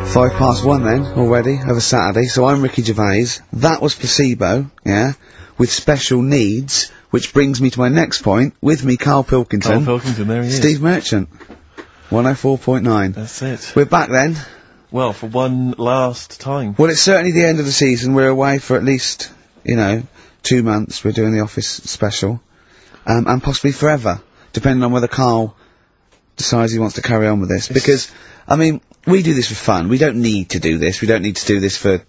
1:05 then, already, of a Saturday, so I'm Ricky Gervais. That was Placebo, yeah, with special needs, which brings me to my next point. With me, Carl Pilkington. Carl Pilkington, there he is. Steve Merchant. 104.9. That's it. We're back then. Well, for one last time. Well, it's certainly the end of the season. We're away for at least, 2 months. We're doing the Office special. And possibly forever, depending on whether Carl decides he wants to carry on with this. Because, we do this for fun. We don't need to do this. We don't need to do this for,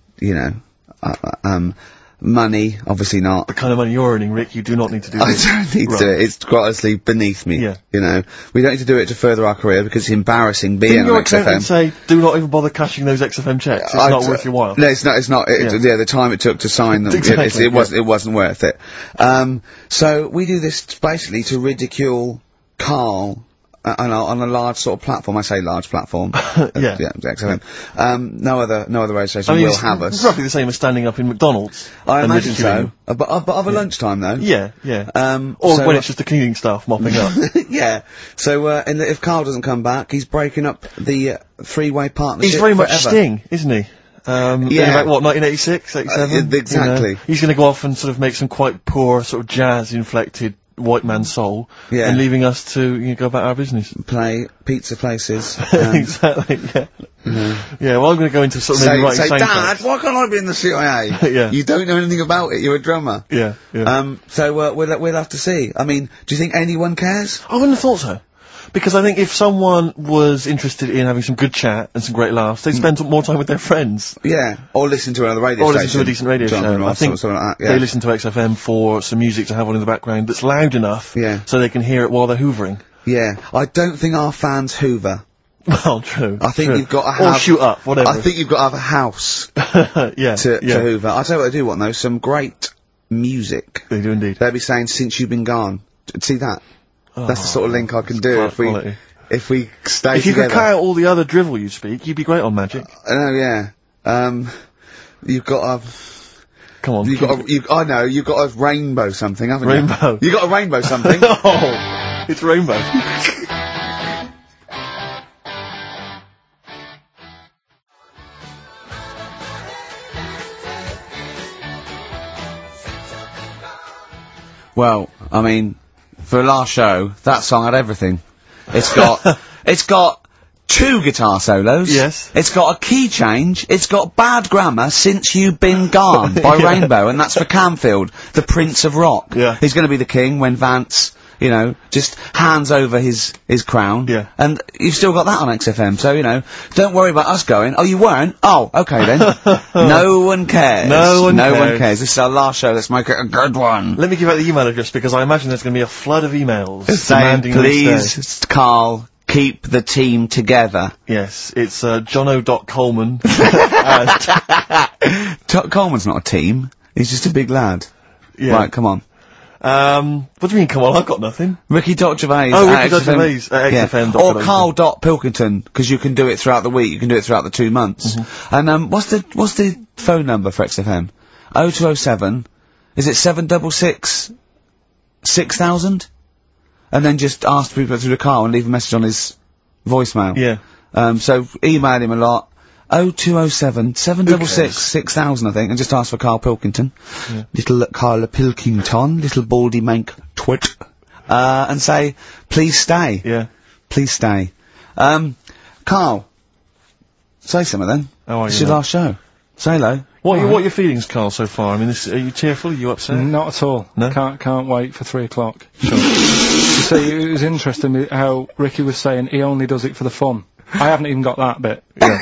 money. Obviously not. The kind of money you're earning, Rick, you do not need to do this. I don't need to do it. It's quite honestly beneath me. Yeah. We don't need to do it to further our career because it's embarrassing being Didn't on your accountant XFM. say, do not even bother cashing those XFM checks? It's not worth your while. No, it's not. The time it took to sign them, Exactly, it wasn't worth it. So we do this basically to ridicule Carl on a large sort of platform. I say large platform. Yeah. XFM. No other radio station will have us. It's roughly the same as standing up in McDonald's. I and imagine so. ridiculing But of a lunchtime though. Yeah, yeah. Or when it's just the cleaning staff mopping up. Yeah. So, if Carl doesn't come back, he's breaking up the three-way partnership. He's very much forever. Sting, isn't he? Yeah. About, 1986, 87? Exactly. He's gonna go off and sort of make some quite poor, ssort of jazz-inflected white man soul. Yeah. And leaving us to, go about our business. Play pizza places. Exactly, yeah. Yeah, well, I'm gonna go into sort of maybe writing say, Dad, soundtracks. why can't I be in the CIA? Yeah. You don't know anything about it, you're a drummer. Yeah, yeah. So, we'll have to see. Do you think anyone cares? I wouldn't have thought so. Because I think if someone was interested in having some good chat and some great laughs, they'd spend more time with their friends. Yeah. Or listen to another radio station. Or listen to a decent radio Jonathan show. I Ross think or something like that, yeah. they listen to XFM for some music to have on in the background that's loud enough so they can hear it while they're hoovering. Yeah. I don't think our fans hoover. Well, true. I think you've got to have... Or shoot up, whatever. I think you've got to have a house to hoover. I'll tell you what they do want, though. Some great music. They do indeed. They'll be saying, since you've been gone. See that? That's the sort of link I can do if we stay If you together. could cut out all the other drivel you speak, you'd be great on Magic. I know, yeah. You've got to... Come on. I know, you've got a rainbow something, haven't you? Rainbow. You got a rainbow something. Oh, it's rainbow. Well, for last show, that song had everything. It's got 2 guitar solos. Yes. It's got a key change. It's got bad grammar, Since You've Been Gone, by Rainbow, and that's for Camfield, the Prince of Rock. Yeah. He's gonna be the king when Vance, just hands over his crown. Yeah. And you've still got that on XFM, so, don't worry about us going, oh, you weren't? Oh, okay then. No one cares. No one cares. This is our last show, let's make it a good one. Let me give out the email address because I imagine there's going to be a flood of emails Saying, demanding we stay. please, Carl, keep the team together. Yes, it's Jono.Coleman. Coleman's not a team. He's just a big lad. Yeah. Right, come on. What do you mean, come on, I've got nothing. Ricky.Gervais. Oh, Ricky.Gervais at XFM. Or Carl.Pilkington, because you can do it throughout the week, you can do it throughout the 2 months. And, what's the phone number for XFM? 0207, is it 766 6000? And then just ask people through the car and leave a message on his voicemail. Yeah. So email him a lot. 0207 766 6000, I think, and just ask for Carl Pilkington. Yeah. Little Carla Pilkington, little baldy mank twit. And say, please stay. Yeah. Please stay. Carl, say something then. How are It's you, your mate? last show. Say hello. What are your feelings, Carl, so far? Are you tearful? Are you upset? Not at all. No? Can't wait for 3 o'clock. Sure. You see, it was interesting how Ricky was saying he only does it for the fun. I haven't even got that bit. Yeah.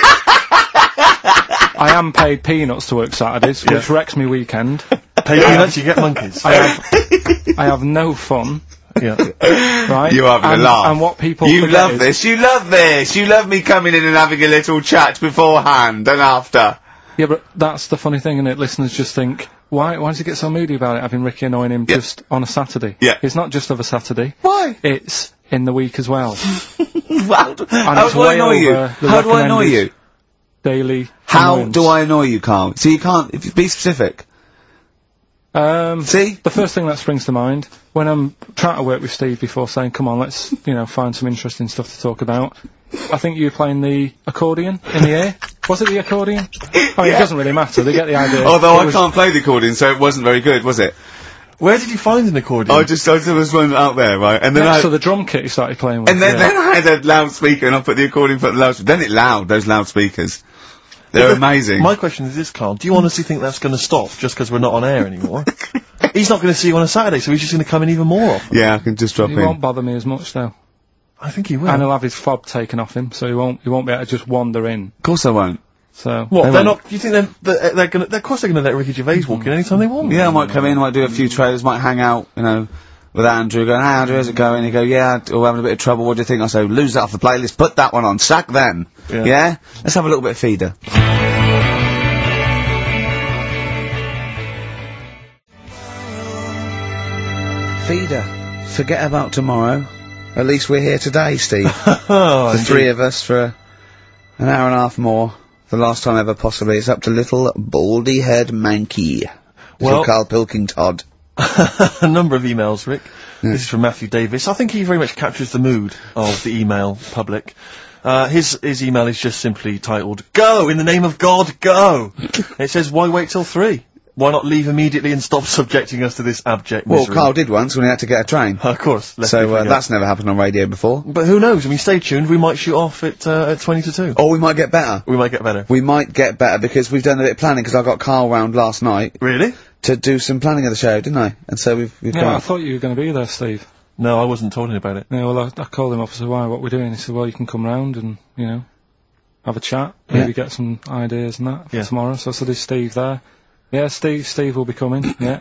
I am paid peanuts to work Saturdays, which wrecks me weekend. Pay peanuts, you get monkeys. I have no fun. Yeah. Right? You're having a laugh. And what people You forget love is- this, you love this, you love me coming in and having a little chat beforehand and after. Yeah, but that's the funny thing, innit? Listeners just think, why does he get so moody about it, having Ricky annoying him just on a Saturday? Yeah. It's not just of a Saturday. Why? It's in the week as well. How do I annoy you? How do I annoy you? Daily. How annoyance. do I annoy you, Carl? So you can't, if you be specific. See? The first thing that springs to mind, when I'm trying to work with Steve before saying, come on, let's, find some interesting stuff to talk about, I think you were playing the accordion in the air. Was it the accordion? I mean, it doesn't really matter, they get the idea. Although I can't play the accordion, so it wasn't very good, was it? Where did you find an accordion? I just was one out there, right? And then Next to the drum kit you started playing with. then I had a loudspeaker and I put the accordion for the loudspeaker. Then it loud, those loudspeakers. They're amazing. My question is this, Carl. Do you honestly think that's going to stop just because we're not on air anymore? He's not going to see you on a Saturday, so he's just going to come in even more often. Yeah, I can just drop He in. won't bother me as much, though. I think he will. And he'll have his fob taken off him, so he won't be able to just wander in. Of course I won't. So. What, They they're won't. not, do you think they're going to, of course they're going to let Ricky Gervais walk in anytime they want? Yeah, I might come in, might do a few trailers, might hang out, with Andrew, going, "Hey Andrew, how's it going?" He'd go, "Yeah, we're having a bit of trouble, what do you think?" I say, "Lose that off the playlist, put that one on, sack them." Yeah? Let's have a little bit of feeder. Feeder. Forget about tomorrow. At least we're here today, Steve. The three of us for an hour and a half more. The last time ever, possibly. It's up to little baldy-haired Mankey. Well- Carl Pilkington. A number of emails, Rick. This is from Matthew Davis. I think he very much captures the mood of the email public. His email is just simply titled, "Go! In the name of God, go!" It says, why wait till 3? Why not leave immediately and stop subjecting us to this abject Well, misery? Carl did once when he had to get a train. Of course. So, that's never happened on radio before. But who knows? I mean, stay tuned. We might shoot off at 20 to 2. Or we might get better. We might get better. We might get better because we've done a bit of planning, because I got Carl round last night Really? to do some planning of the show, didn't I? And so we've Yeah, I got... thought you were going to be there, Steve. No, I wasn't told about it. Yeah, well, I called him up and said, "Why, what we're doing?" He said, "Well, you can come round and, have a chat, maybe get some ideas and that for tomorrow." So I said, "Is Steve there?" "Yeah, Steve will be coming, yeah."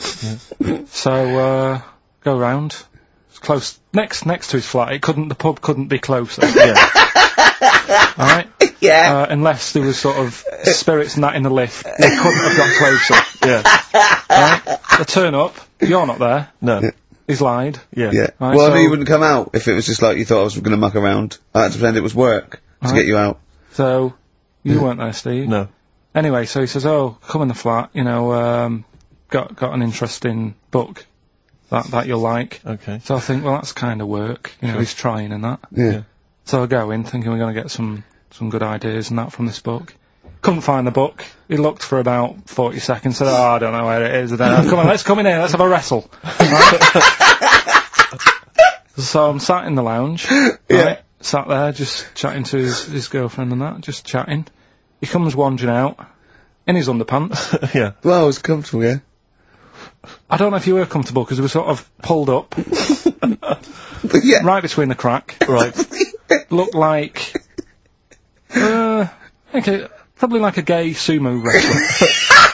So, go round. It's close, next to his flat. The pub couldn't be closer. Alright? Yeah. Unless there was sort of spirits and that in the lift, they couldn't have got closer. Yeah. Alright? I turn up, you're not there. No. He's lied. Yeah. Yeah. Right, Well, I so- knew you wouldn't come out if it was just like you thought I was going to muck around. I had to pretend it was work to get you out. So, you weren't there, Steve. No. Anyway, so he says, "Oh, come in the flat, got an interesting book that you'll like." Okay. So I think, well, that's kind of work, he's trying and that. Yeah. So I go in thinking we're going to get some good ideas and that from this book. Couldn't find the book. He looked for about 40 seconds, said, "Oh, I don't know where it is." And then, "Come on, let's come in here, let's have a wrestle." Right? So I'm sat in the lounge, right, sat there just chatting to his girlfriend and that, just chatting. He comes wandering out, in his underpants. Yeah. Well, I was comfortable, yeah. I don't know if you were comfortable, because we were sort of pulled up, But yeah. right between the crack. Right. Looked like, okay, probably like a gay sumo wrestler.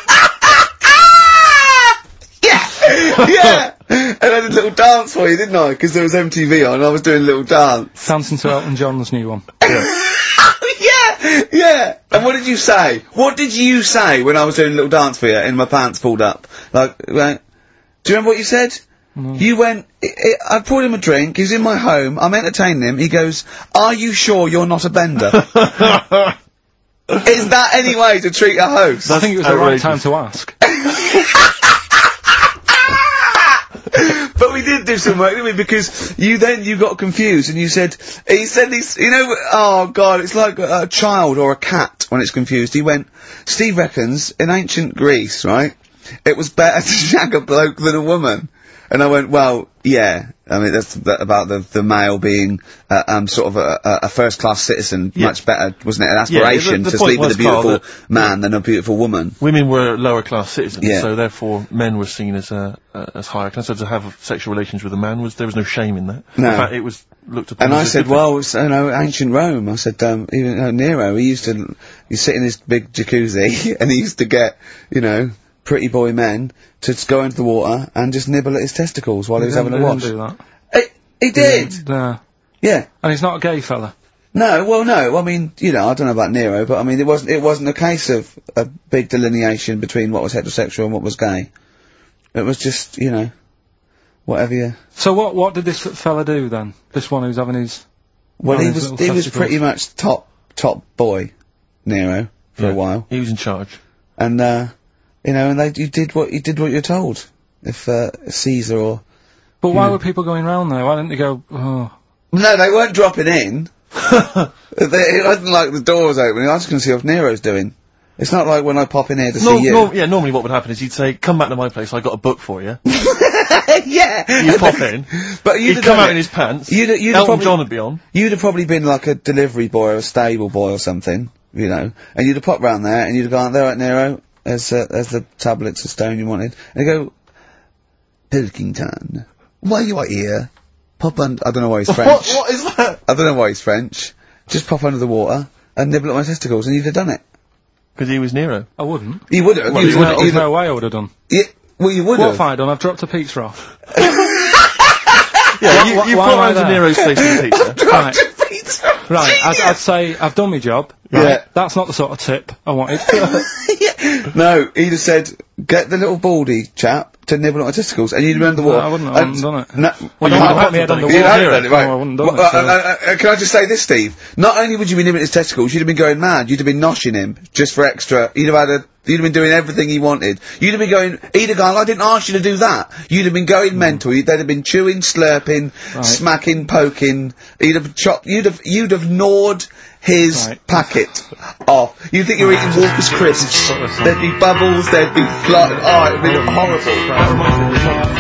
Yeah! And I did a little dance for you, didn't I? Because there was MTV on, and I was doing a little dance. Dancing to Elton John's new one. Yeah! And what did you say? What did you say when I was doing a little dance for you and my pants pulled up? Like, right? Do you remember what you said? You went, I poured him a drink, he's in my home, I'm entertaining him, he goes, "Are you sure you're not a bender?" Is that any way to treat a host? I think it was the right outrageous. time to ask. But we did do some work, didn't we? Because you got confused and he said this, oh god, it's like a child or a cat when it's confused. He went, "Steve reckons in ancient Greece, right, it was better to shag a bloke than a woman." And I went, "Well, yeah. I mean, that's about the male being, sort of a first-class citizen, much better, wasn't it? An aspiration the to point sleep with a was, Carl, beautiful that- man than a beautiful woman." Women were lower class citizens, Yeah. so therefore men were seen as higher class. So to have sexual relations with a man there was no shame in that. No. In fact, it was looked upon And as I a said, good thing. "Well, it's, ancient Rome." I said, even Nero, he sit in his big jacuzzi, and he used to get, pretty boy men to go into the water and just nibble at his testicles while he was having a He wash. didn't do that. He did! No. Yeah. And he's not a gay fella. No, well, no, I mean, I don't know about Nero, but I mean, it wasn't a case of a big delineation between what was heterosexual and what was gay. It was just, whatever you... So what did this fella do then? This one who's having his... Well, Oh, he his was little testicles. pretty much top boy, Nero, for a while. He was in charge. And, You know, and you did what you're told. If Caesar or... But why were people going round there? Why didn't they go, oh... No, they weren't dropping in. It wasn't like the door was opening. I was going to see what Nero's doing. It's not like when I pop in here to see you. Normally what would happen is you'd say, come back to my place, I got a book for you. Yeah! You'd pop in. But he'd come out in his pants. Elton John would be on. You'd have probably been like a delivery boy or a stable boy or something, you know, and you'd have popped round there and you'd have gone, there, right, Nero, there's the tablets of stone you wanted. And you go, Pilkington, why are you here? Pop under, I don't know why he's French. What is that? I don't know why he's French. Just pop under the water and nibble at my testicles and you'd have done it. Because he was Nero. I wouldn't. You would have. There's no way I would have done. Yeah, well, you would What have. have I done? I've dropped a pizza off. Yeah, you why put am I around to there? Nero's place with pizza. Right. Pizza. Right, I'd say I've done my job. Right? Yeah. That's not the sort of tip I wanted. No, he'd have said, get the little baldy chap to nibble at my testicles, and you'd have been under the water. I wouldn't have done it. No, Well, you you might put me head under You'd water. have done it, right. No, I wouldn't have done Well, it, can I just say this, Steve? Not only would you be nibbling his testicles, you'd have been going mad. You'd have been noshing him, just for extra. You'd have been doing everything he wanted. You'd have been going, he'd have gone, I didn't ask you to do that. You'd have been going mental. They'd have been chewing, slurping, smacking, poking. You'd have gnawed his packet off. You'd think you were eating Walker's crisps. There'd be bubbles, there'd be blood. Oh, it'd be horrible.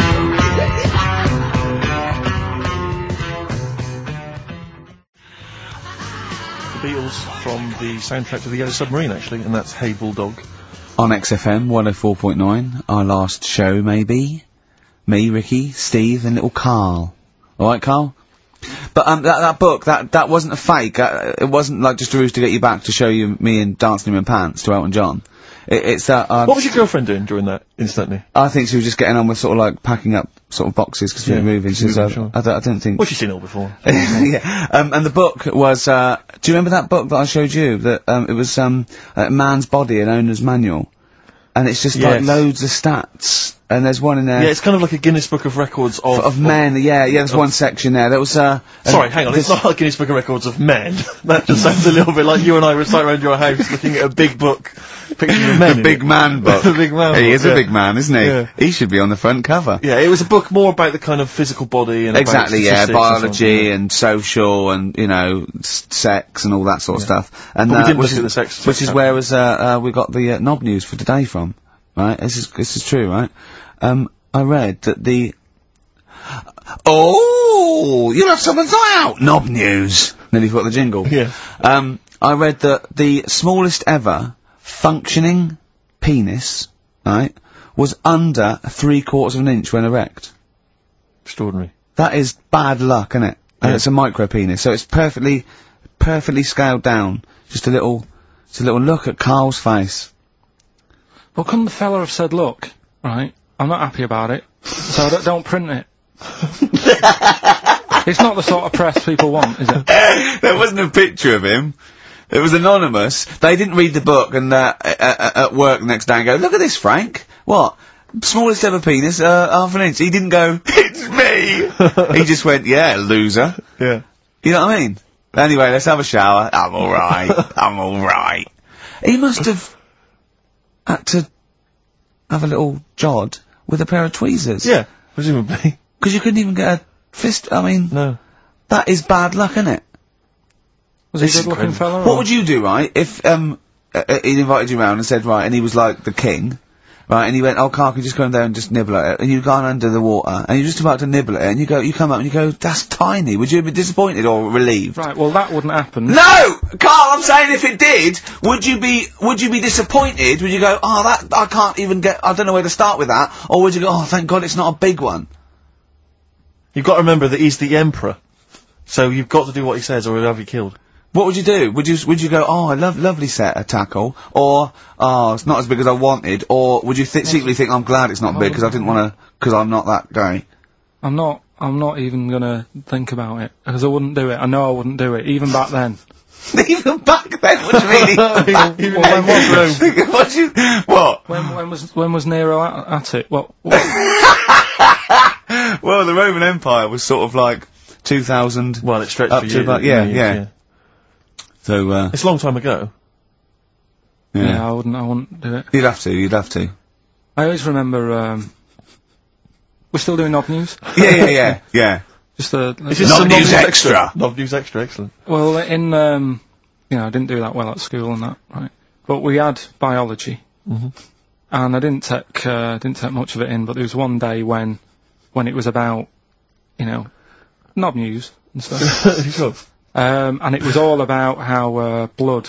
The Beatles from the soundtrack to The Yellow Submarine, actually, and that's Hey Bulldog. On XFM 104.9, our last show, maybe. Me, Ricky, Steve, and little Carl. Alright, Carl? But, that book, that wasn't a fake. It wasn't like just a ruse to get you back to show you me and dancing in my pants to Elton John. It's that, What was your girlfriend doing during that, instantly? I think she was just getting on with sort of like packing up sort of boxes because we were moving. She was, sure. I don't think. Well, she's seen it all before. Yeah. And the book was, do you remember that book that I showed you? That, it was, Man's Body, an Owner's Manual. And it's just like loads of stats. And there's one in there. Yeah, it's kind of like a Guinness Book of Records of men. Yeah, there's one section there. There was, sorry, hang on, it's not like Guinness Book of Records of men. That just sounds a little bit like you and I were sat around your house looking at a big book, pictures of men. The Big Man book. The Big Man book. He is a big man, isn't he? Yeah. He should be on the front cover. Yeah, it was a book more about the kind of physical body and Exactly, about statistics biology and and social and, you know, sex and all that sort of stuff. And But we didn't look at the sex. which is where we got the knob news for today from. Right? This is true, right? I read that you'll have someone's eye out! Knob news! Then you've got the jingle. Yeah. I read that the smallest ever functioning penis, right, was under 3/4 of an inch when erect. Extraordinary. That is bad luck, isn't it? And Yeah. it's a micro penis, so it's perfectly scaled down. Just a little look at Carl's face. Well, couldn't the fella have said, look, right, I'm not happy about it, so don't print it. It's not the sort of press people want, is it? There wasn't a picture of him. It was anonymous. They didn't read the book and, at work the next day and go, look at this, Frank. What? Smallest ever penis, half an inch. He didn't go, it's me! He just went, yeah, loser. Yeah. You know what I mean? Anyway, let's have a shower. I'm alright. He must have had to have a little jod with a pair of tweezers. Yeah, presumably. Because you couldn't even get a fist, I mean... No. That is bad luck, isn't it? Was he a good-looking fella? What would you do, right, if, he invited you round and said, right, and he was like the king, right, and he went, oh, Carl, can you just go in there and just nibble at it, and you've gone under the water, and you're just about to nibble at it, and you come up and you go, that's tiny, would you be disappointed or relieved? Right, well, that wouldn't happen. No! Carl, I'm saying if it did, would you be disappointed? Would you go, oh, I can't even I don't know where to start with that, or would you go, oh, thank God it's not a big one? You've got to remember that he's the emperor. So you've got to do what he says or he'll have you killed. What would you do? Would you go, oh, I lovely set of tackle, or, oh, it's not as big as I wanted, or would you secretly think, I'm glad it's not big, because I didn't want to, because I'm not that guy? I'm not even gonna think about it, because I wouldn't do it. I know I wouldn't do it, even back then. Even back then? What do you mean, even back then? What? When was Nero at it? What? Well, the Roman Empire was sort of like 2000. Well, it stretched up for to years. about, yeah. So, it's a long time ago. Yeah, I wouldn't do it. You'd have to. I always remember, we're still doing Knob News? Yeah. Just the... Is this Knob some News Extra. Knob News Extra, excellent. Well, I didn't do that well at school and that, right? But we had biology. Mm-hmm. And I didn't take much of it in, but there was one day when it was about, Knob News and stuff. Sure. And it was all about how, blood,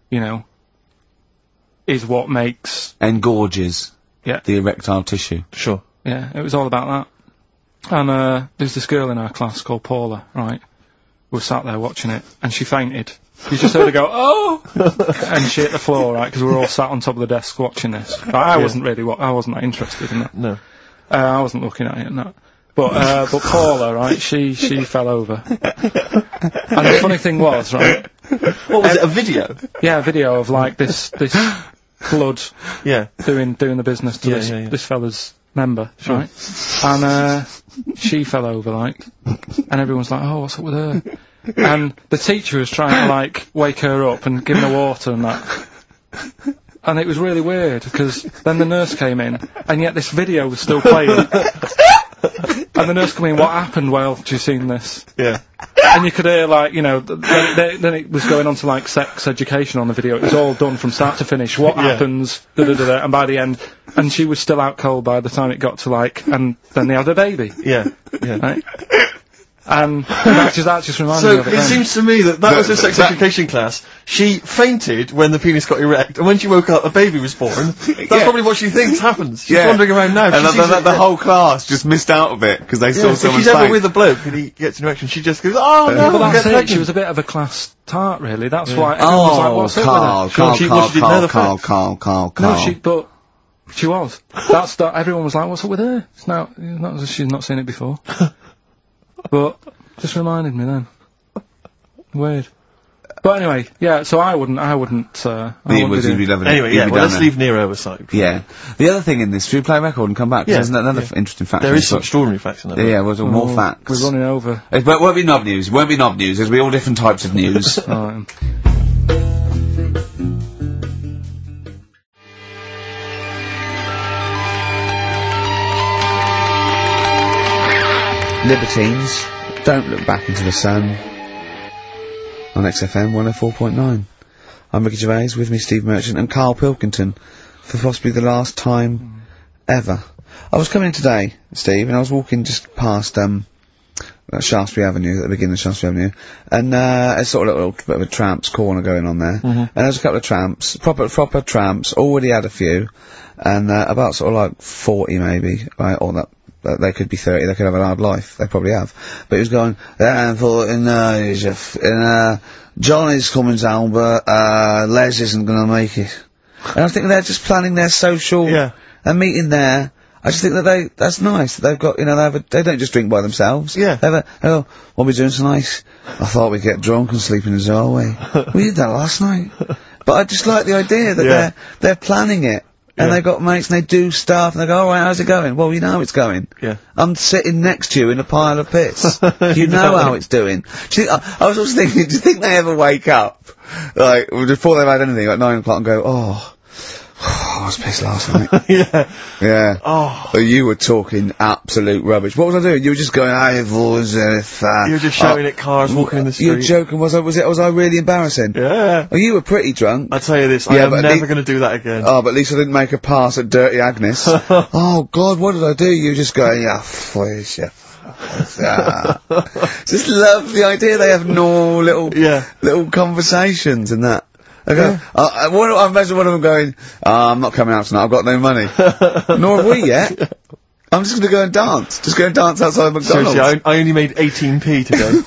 is what makes... Engorges. Yeah. The erectile tissue. Sure. Yeah, it was all about that. And, there's this girl in our class called Paula, right? We were sat there watching it, and she fainted. You just heard her go, oh! And she hit the floor, right? Because we were all sat on top of the desk watching this. I wasn't that interested in that. No. I wasn't looking at it and that. But Paula, right, she fell over. And the funny thing was, right? What was it, a video? Yeah, a video of, like, this blood Yeah. doing the business to this fella's member, right? And, she fell over, like, and everyone's like, oh, what's up with her? And the teacher was trying to, like, wake her up and give her water and that. And it was really weird, because then the nurse came in, and yet this video was still playing. And the nurse came in, what happened while you've seen this? Yeah. And you could hear, like, then it was going on to, like, sex education on the video. It was all done from start to finish. What happens, da-da-da-da, and by the end, and she was still out cold by the time it got to, like, and then they had a baby. Yeah. Right? And that just reminded me So of it. it seems to me that was her sex education class. She fainted when the penis got erect, and when she woke up, a baby was born. That's probably what she thinks happens. She's wandering around now. And the whole class just missed out of it because they saw someone. If she's ever with a bloke and he gets an erection, she just goes, "Oh no!" But that's get it. pregnant. She was a bit of a class tart, really. That's why everyone was like, "What's up with her?" Carl. But she was. That's that. Everyone was like, "What's up with her?" It's not as if she's not seen it before. But just reminded me then. Weird. But anyway, yeah. So I wouldn't. Anyway, let's leave Nero aside. Yeah. The other thing in this, should we play a record and come back? There's another interesting fact. There is some extraordinary facts in that. Yeah, well, more facts. We're running over. It won't be Knob News. It won't be Knob News. There'll be all different types of news. Libertines, don't look back into the sun. On XFM 104.9. I'm Ricky Gervais, with me Steve Merchant and Carl Pilkington, for possibly the last time ever. I was coming in today, Steve, and I was walking just past Shaftesbury Avenue, at the beginning of Shaftesbury Avenue, and it's sort of a little bit of a tramps corner going on there. And there's a couple of tramps, proper tramps, already had a few, and about sort of like 40 maybe, right, or that. They could be 30, they could have a hard life, they probably have. But he was going, John is coming down, but Les isn't going to make it. And I think they're just planning their social and meeting there. I just think that that's nice. They've got, they don't just drink by themselves. Yeah. What are we doing tonight? I thought we'd get drunk and sleep in the doorway. We did that last night. But I just like the idea that they're planning it. And they've got mates and they do stuff and they go, alright, how's it going? Well, you know how it's going. Yeah. I'm sitting next to you in a pile of piss. You know how it's doing. Do you think, I was also thinking, do you think they ever wake up, like, before they've had anything, like 9 o'clock and go, oh, I was pissed last night. Yeah. Oh. You were talking absolute rubbish. What was I doing? You were just going, you were just shouting at cars walking in the street. You were joking. Was I really embarrassing? Yeah. Oh, you were pretty drunk. I tell you this, I am never going to do that again. Oh, but at least I didn't make a pass at Dirty Agnes. Oh, God, what did I do? You just going, please, Just love the idea they have normal little conversations and that. Okay. I imagine one of them going, I'm not coming out tonight, I've got no money. Nor have we yet. I'm just going to go and dance. Just go and dance outside McDonald's. Seriously, I only made 18p today.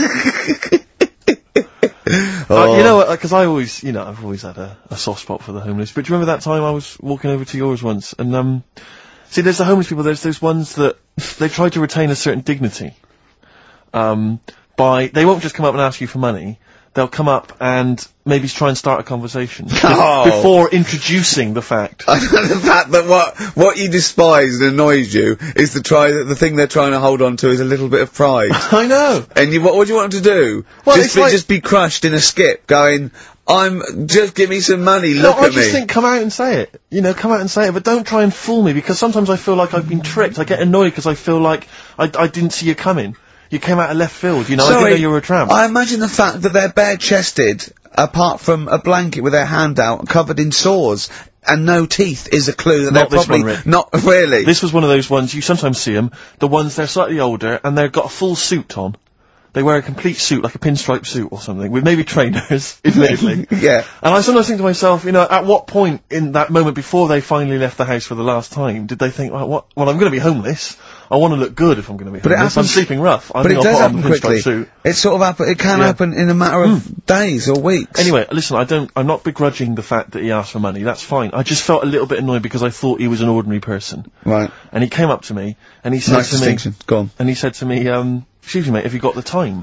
You know what, because I've always had a soft spot for the homeless. But do you remember that time I was walking over to yours once? And, see, there's the homeless people, there's those ones that, they try to retain a certain dignity. They won't just come up and ask you for money. They'll come up and maybe try and start a conversation before introducing the fact. The fact that what you despise and annoys you is the thing they're trying to hold on to is a little bit of pride. I know. And what do you want them to do? Just be crushed in a skip, going, just give me some money, No, look I at just me. think come out and say it. You know, come out and say it, but don't try and fool me, because sometimes I feel like I've been tricked. I get annoyed because I feel like I didn't see you coming. You came out of left field, you know, I didn't know you were a tramp. I imagine the fact that they're bare-chested, apart from a blanket with their hand out, covered in sores, and no teeth, is a clue that Not they're this probably one, Rick. not really. This was one of those ones, you sometimes see them, the ones they're slightly older, and they've got a full suit on. They wear a complete suit, like a pinstripe suit or something, with maybe trainers, admittedly. Yeah. And I sometimes think to myself, you know, at what point in that moment before they finally left the house for the last time, did they think, well, I'm going to be homeless. I want to look good if I'm going to be But it homeless. I'm happens- sleeping rough. I But it think does I'll put on happen the pinstripe quickly. suit. It sort of happen. It can Yeah. happen in a matter of days or weeks. Anyway, listen, I'm not begrudging the fact that he asked for money. That's fine. I just felt a little bit annoyed because I thought he was an ordinary person. Right. And he came up to me, and he said Nice to me, distinction. Go on. and he said to me, excuse me, mate, have you got the time?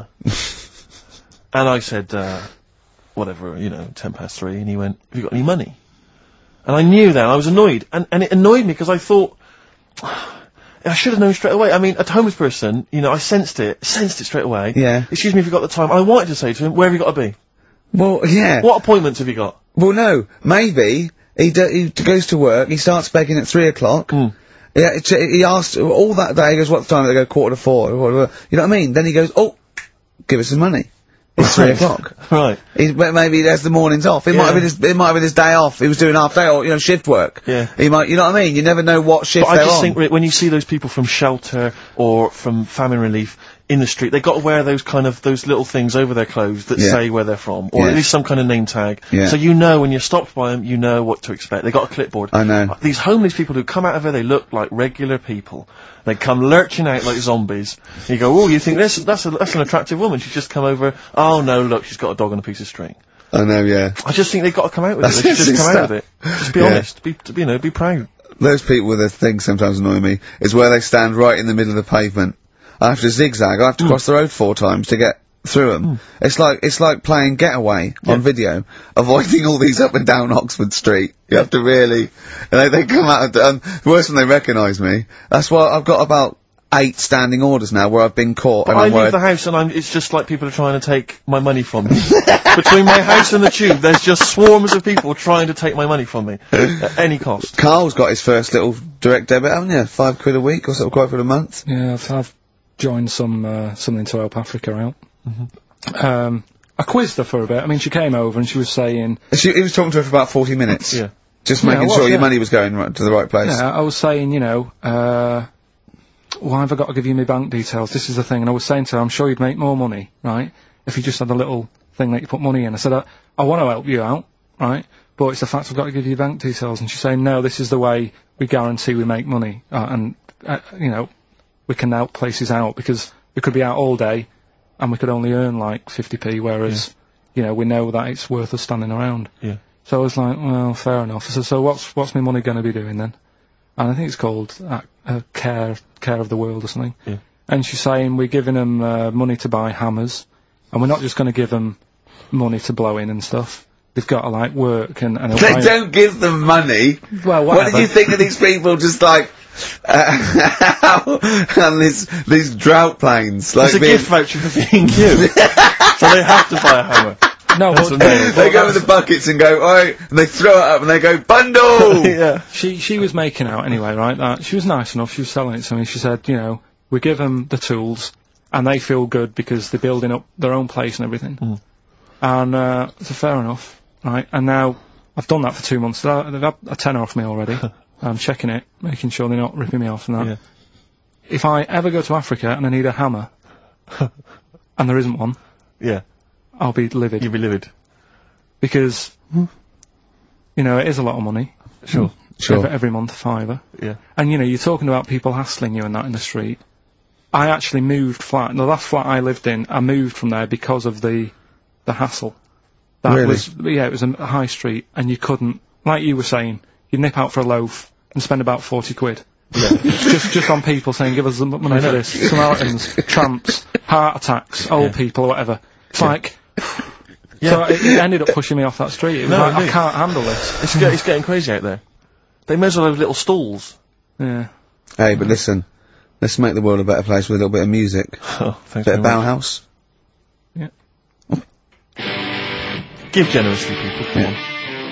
And I said, whatever, you know, 3:10, and he went, have you got any money? And I knew then, I was annoyed, and it annoyed me because I thought, I should have known straight away. I mean, a homeless person, you know, I sensed it straight away. Yeah. Excuse me, have you got the time? I wanted to say to him, where have you got to be? Well, yeah. What appointments have you got? Well, no. Maybe he goes to work. He starts begging at 3 o'clock. Mm. Yeah. He asked all that day. He goes, "What time?" They go 3:45. Whatever. You know what I mean? Then he goes, "Oh, give us some money." It's 3 o'clock. Right. Maybe there's the mornings off. It might have been his day off. He was doing half day or, you know, shift work. Yeah. He might, you know what I mean? You never know what shift But they're I just on. think, Rick, when you see those people from shelter or from famine relief in the street, they've got to wear those little things over their clothes that Yeah. say where they're from, or Yeah. at least some kind of name tag. Yeah. So you know when you're stopped by them, you know what to expect. They've got a clipboard. I know. These homeless people who come out of there, they look like regular people. They come lurching out like zombies. You go, oh, you think that's an attractive woman? She's just come over. Oh no, look, she's got a dog on a piece of string. I know, yeah. I just think they've got to come out with That's it. They should just interesting come out with stuff. it. Just be Yeah. honest. Be proud. Those people with their things sometimes annoy me, is where they stand right in the middle of the pavement. I have to zigzag, I have to cross the road 4 times to get through them. It's like playing Getaway on video, avoiding all these up and down Oxford Street. You have to really, and they come out, worse when they recognise me. That's why I've got about 8 standing orders now where I've been caught and I I'm leave worried. the house and it's just like people are trying to take my money from me. Between my house and the tube, there's just swarms of people trying to take my money from me at any cost. Carl's got his first little direct debit, haven't you? £5 a week or something, quite for a month. Yeah, I've joined something to help Africa out. I quizzed her for a bit. I mean, she came over and she was saying... He was talking to her for about 40 minutes. Yeah. Just Yeah, making it was, sure your yeah. money was going right to the right place. Yeah, I was saying, you know, why have I got to give you my bank details? This is the thing. And I was saying to her, I'm sure you'd make more money, right, if you just had a little thing that you put money in. I said, I want to help you out, right, but it's the fact I've got to give you your bank details. And she's saying, no, this is the way we guarantee we make money. You know, we can help places out because we could be out all day and we could only earn like 50p, whereas, you know, we know that it's worth us standing around. Yeah. So I was like, well, fair enough. I said, so what's my money going to be doing then? And I think it's called Care of the World or something. Yeah. And she's saying we're giving them money to buy hammers, and we're not just going to give them money to blow in and stuff. They've got to like work and They don't give them money. Well, What whatever. did you think of these people just like, and these drought planes? Like It's a gift voucher for being you. So they have to buy a hammer. No, That's but amazing. They go with the buckets and go, alright, and they throw it up and they go, bundle! Yeah. she was making out anyway, right? That she was nice enough. She was selling it to me. She said, you know, we give them the tools, and they feel good because they're building up their own place and everything. And so fair enough, right? And now I've done that for 2 months. They've had a tenner off me already. I'm checking it, making sure they're not ripping me off and that. Yeah. If I ever go to Africa and I need a hammer, and there isn't one, Yeah. I'll be livid. You'd be livid. Because, you know, it is a lot of money. Sure. Sure. Every month, £5. Yeah. And, you know, you're talking about people hassling you and that in the street. I actually moved flat. The last flat I lived in, I moved from there because of the hassle. That Really? it was a high street, and you couldn't, like you were saying, you'd nip out for a loaf and spend about 40 quid. Yeah. just on people saying, give us the money for this. Samaritans, tramps, heart attacks, old people, whatever. It's like... So it ended up pushing me off that street. It was No, like, I indeed. can't handle this. It's getting crazy out there. They may as well have little stalls. Yeah. Hey, but listen, let's make the world a better place with a little bit of music. Oh, thanks Bit very of much. Bauhaus. Yeah. Give generously, people. Come on.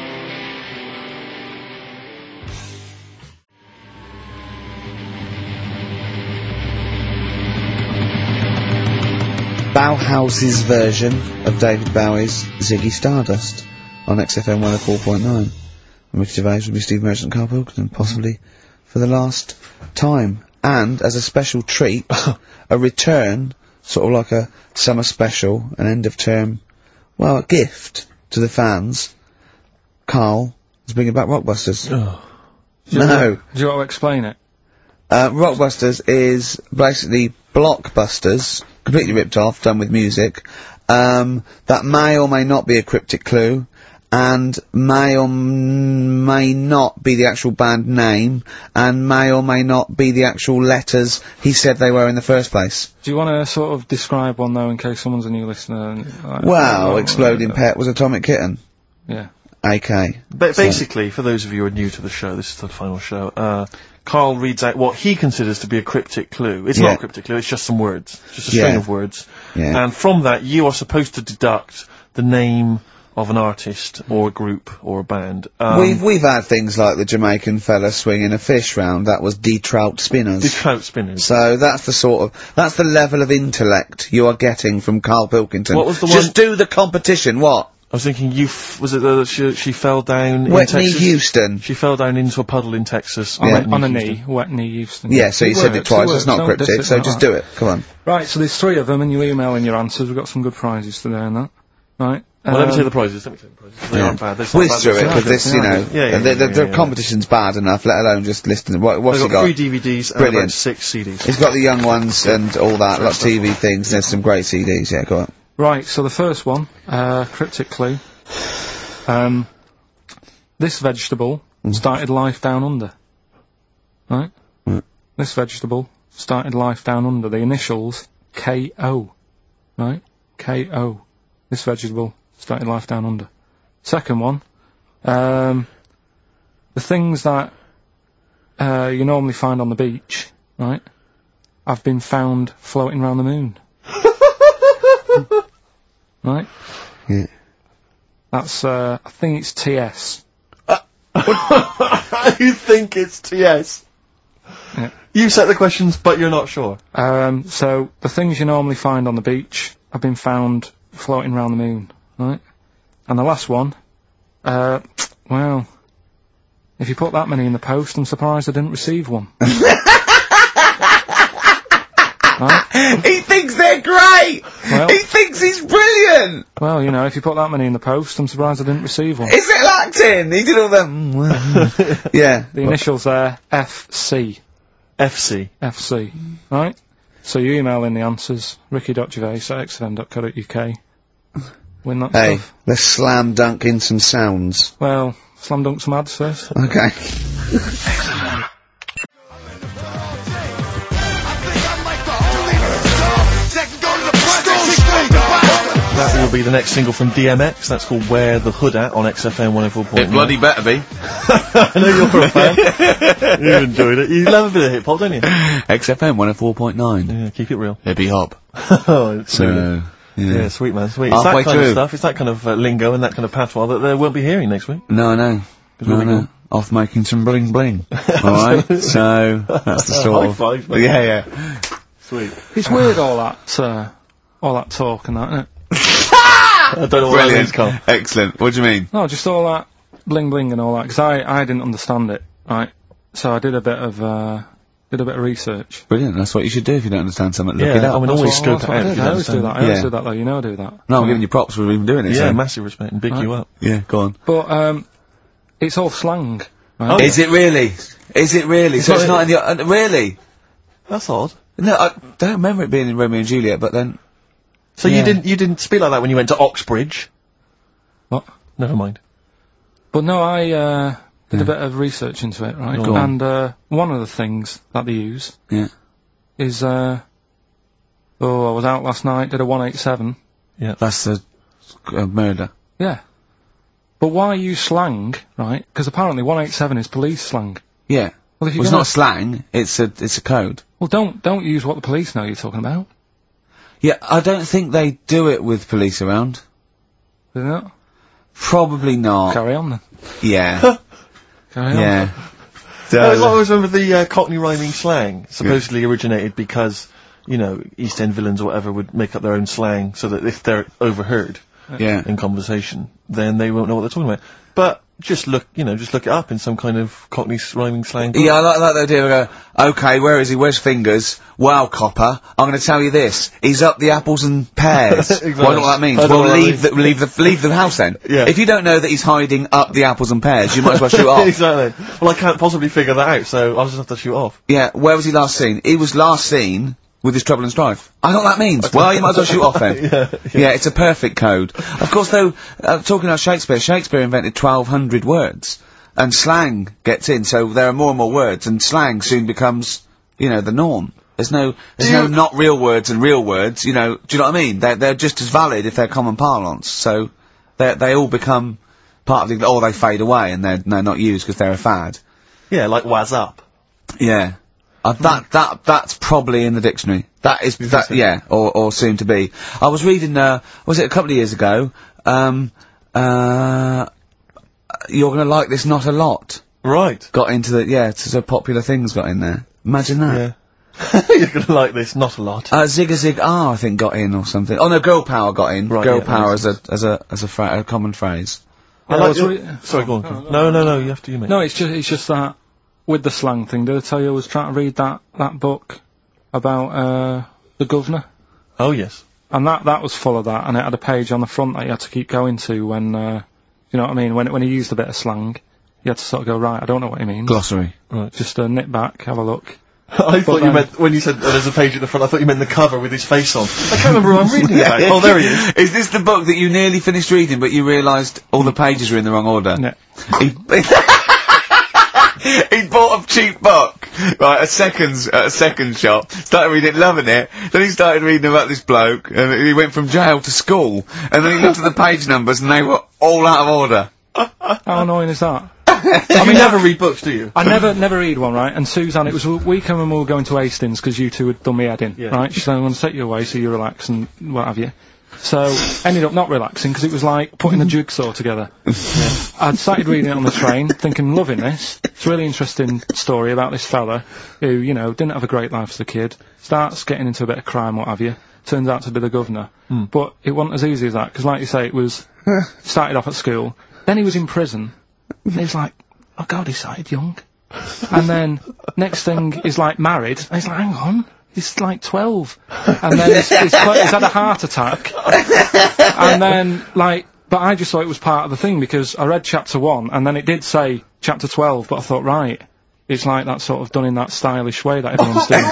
Bauhaus's version of David Bowie's Ziggy Stardust on XFM 104.9. And Ricky Gervais will be Steve Merchant, Carl Pilkington, possibly for the last time. And, as a special treat, a return, sort of like a summer special, an end of term, well, a gift to the fans. Carl is bringing back Rockbusters. Do you want to explain it? Rockbusters is basically Blockbusters, completely ripped off, done with music, that may or may not be a cryptic clue, and may or may not be the actual band name, and may or may not be the actual letters he said they were in the first place. Do you want to sort of describe one, though, in case someone's a new listener? And, like, Well, Exploding Pet was Atomic Kitten. Yeah. AK. Basically, for those of you who are new to the show, this is the final show, Carl reads out what he considers to be a cryptic clue. It's not a cryptic clue, it's just some words. Just a string of words. Yeah. And from that, you are supposed to deduct the name of an artist, or a group, or a band. We've had things like the Jamaican fella swinging a fish round, that was De-Trout Spinners. De-Trout Spinners. So that's that's the level of intellect you are getting from Carl Pilkington. What was the Just one- do the competition, what? I was thinking, was it she fell down in Whitney Texas? Houston. She fell down into a puddle in Texas. On a Houston. knee, Whitney Houston. Yeah, so you said it twice, it's not Don't diss cryptic, it, so no, just right. do it, come on. Right, so there's 3 of them, and you email in your answers. We've got some good prizes today and that. Right. Well, let me tell you the prizes. They aren't bad. They're Whiz through it, because this, you know, Yeah, the competition's bad enough, let alone just listen. What's he They've got got? 3 DVDs and Brilliant. about 6 CDs. He's got the young ones and all that, like TV things, there's some great CDs, yeah, go on. Right, so the first one, cryptic clue. This vegetable started life down under. Right? This vegetable started life down under. The initials K.O. Right? K.O. This vegetable started life down under. Second one, the things that you normally find on the beach, right, have been found floating around the moon. Right? Yeah. That's, I think it's TS. You think it's TS? Yeah. You set the questions, but you're not sure. So, the things you normally find on the beach have been found floating around the moon, right? And the last one, well, if you put that many in the post, I'm surprised I didn't receive one. Right? He thinks they're great! Well- He thinks he's brilliant! Well, you know, if you put that many in the post, I'm surprised I didn't receive one. Is it acting? He did all that. Yeah. The initials there, FC. FC. FC. Right? So you email in the answers, ricky.gervais@xfm.co.uk. Win that Hey, stuff. let's slam dunk in some sounds. Well, slam dunk some ads first. Okay. That will be the next single from DMX. That's called Wear the Hood At on XFM 104.9. It bloody better be. I know you're a fan. You enjoyed it. You love a bit of hip hop, don't you? XFM 104.9. Yeah, keep it real. It'd be hop. Oh, it's really- So, yeah, sweet man, sweet. It's that Halfway kind through. of stuff, it's that kind of lingo and that kind of patois that they won't be hearing next week. No, I know. we'll be good. Off making some bling bling. Alright? So, that's the sort High of... five, mate. Yeah. Sweet. It's weird, all that talk and that, isn't it? I don't know what that means, Brilliant. Carl. Excellent. What do you mean? No, just all that bling bling and all that, because I didn't understand it, right? So I did a bit of research. Brilliant. That's what you should do if you don't understand something. Look Yeah, it up. I mean, always scope That's it what I out. did. if you I don't always do that. understand. I always Yeah. do that, though. You know I do that. No, I'm giving you props for even doing it. Yeah, so. massive respect and big you up. Yeah, go on. But it's all slang. Right? Oh, Is it really? Is it really? So it's not in the... really? That's odd. No, I don't remember it being in Romeo and Juliet, but then... So Yeah. you didn't speak like that when you went to Oxbridge? What? Never mind. But no, I did a bit of research into it, right? Go on. And one of the things that they use Yeah. is I was out last night, did a 187. That's a murder. Yeah. But why use slang, right? Because apparently 187 is police slang. Yeah. Well, if Well, you're it's gonna, not slang, it's a code. well, don't use what the police know you're talking about. Yeah, I don't think they do it with police around. Do they not? Probably not. Carry on then. Yeah. Carry on. Yeah. I always remember the Cockney rhyming slang supposedly originated because, you know, East End villains or whatever would make up their own slang so that if they're overheard Yeah. in conversation, then they won't know what they're talking about. But just look it up in some kind of Cockney rhyming slang book. Yeah, I like the idea of go, okay, where is he? Where's Fingers? Wow, copper, I'm going to tell you this. He's up the apples and pears. Exactly. Well, I don't know what that means. I don't know Well, what leave the house then. Yeah. If you don't know that he's hiding up the apples and pears, you might as well shoot off. Exactly. Well, I can't possibly figure that out, so I'll just have to shoot off. Yeah, where was he last seen? He was last seen with his trouble and strife. I know what that means. Well, you might as well shoot off then. Yeah, it's a perfect code. Of course, though, talking about Shakespeare invented 1,200 words. And slang gets in, so there are more and more words, and slang soon becomes, you know, the norm. There's no not real words and real words, you know, do you know what I mean? They're just as valid if they're common parlance, so they all become part of the, or they fade away and they're not used because they're a fad. Yeah, like waz up. Yeah. That's probably in the dictionary. Yeah, or soon to be. I was reading, was it a couple of years ago, You're Gonna Like This Not a Lot. Right. Got into it's so popular things got in there. Imagine that. Yeah. You're gonna like this, not a lot. Zigga Zig I think got in or something. Oh no, Girl Power got in. Right, Girl yeah, Power as a common phrase. I Yeah, like I was your- Sorry, go on. No, you have to, you mate. No, it's just that, with the slang thing, did I tell you I was trying to read that book about, the governor? Oh, yes. And that was full of that, and it had a page on the front that you had to keep going to when, you know what I mean, when he used a bit of slang, you had to sort of go, right, I don't know what he means. Glossary. Right. Just nip back, have a look. I thought you meant, when you said there's a page at the front, I thought you meant the cover with his face on. I can't remember who I'm reading about. Oh, there he is. Is this the book that you nearly finished reading, but you realised all the pages were in the wrong order? Yeah. He bought a cheap book, right, at a second shop, started reading it, loving it, then he started reading about this bloke, and he went from jail to school, and then he looked at the page numbers, and they were all out of order. How annoying is that? I mean, never read books, do you? I never read one, right? And Suzanne, it was a weekend when we were going to Hastings because you two had done me head in, right? She said, I'm going to take you away so you relax and what have you. So, ended up not relaxing because it was like putting a jigsaw together. I'd started reading it on the train, thinking, loving this. It's a really interesting story about this fella who, you know, didn't have a great life as a kid, starts getting into a bit of crime, what have you, turns out to be the governor. But it wasn't as easy as that, because like you say, it was, started off at school, then he was in prison, and he was like, oh God, he started young. And then, next thing, he's like married, and he's like, hang on, he's like 12. And then he's had a heart attack. And then, like, but I just thought it was part of the thing, because I read chapter 1, and then it did say chapter 12, but I thought, right, it's like that sort of done in that stylish way that everyone's doing.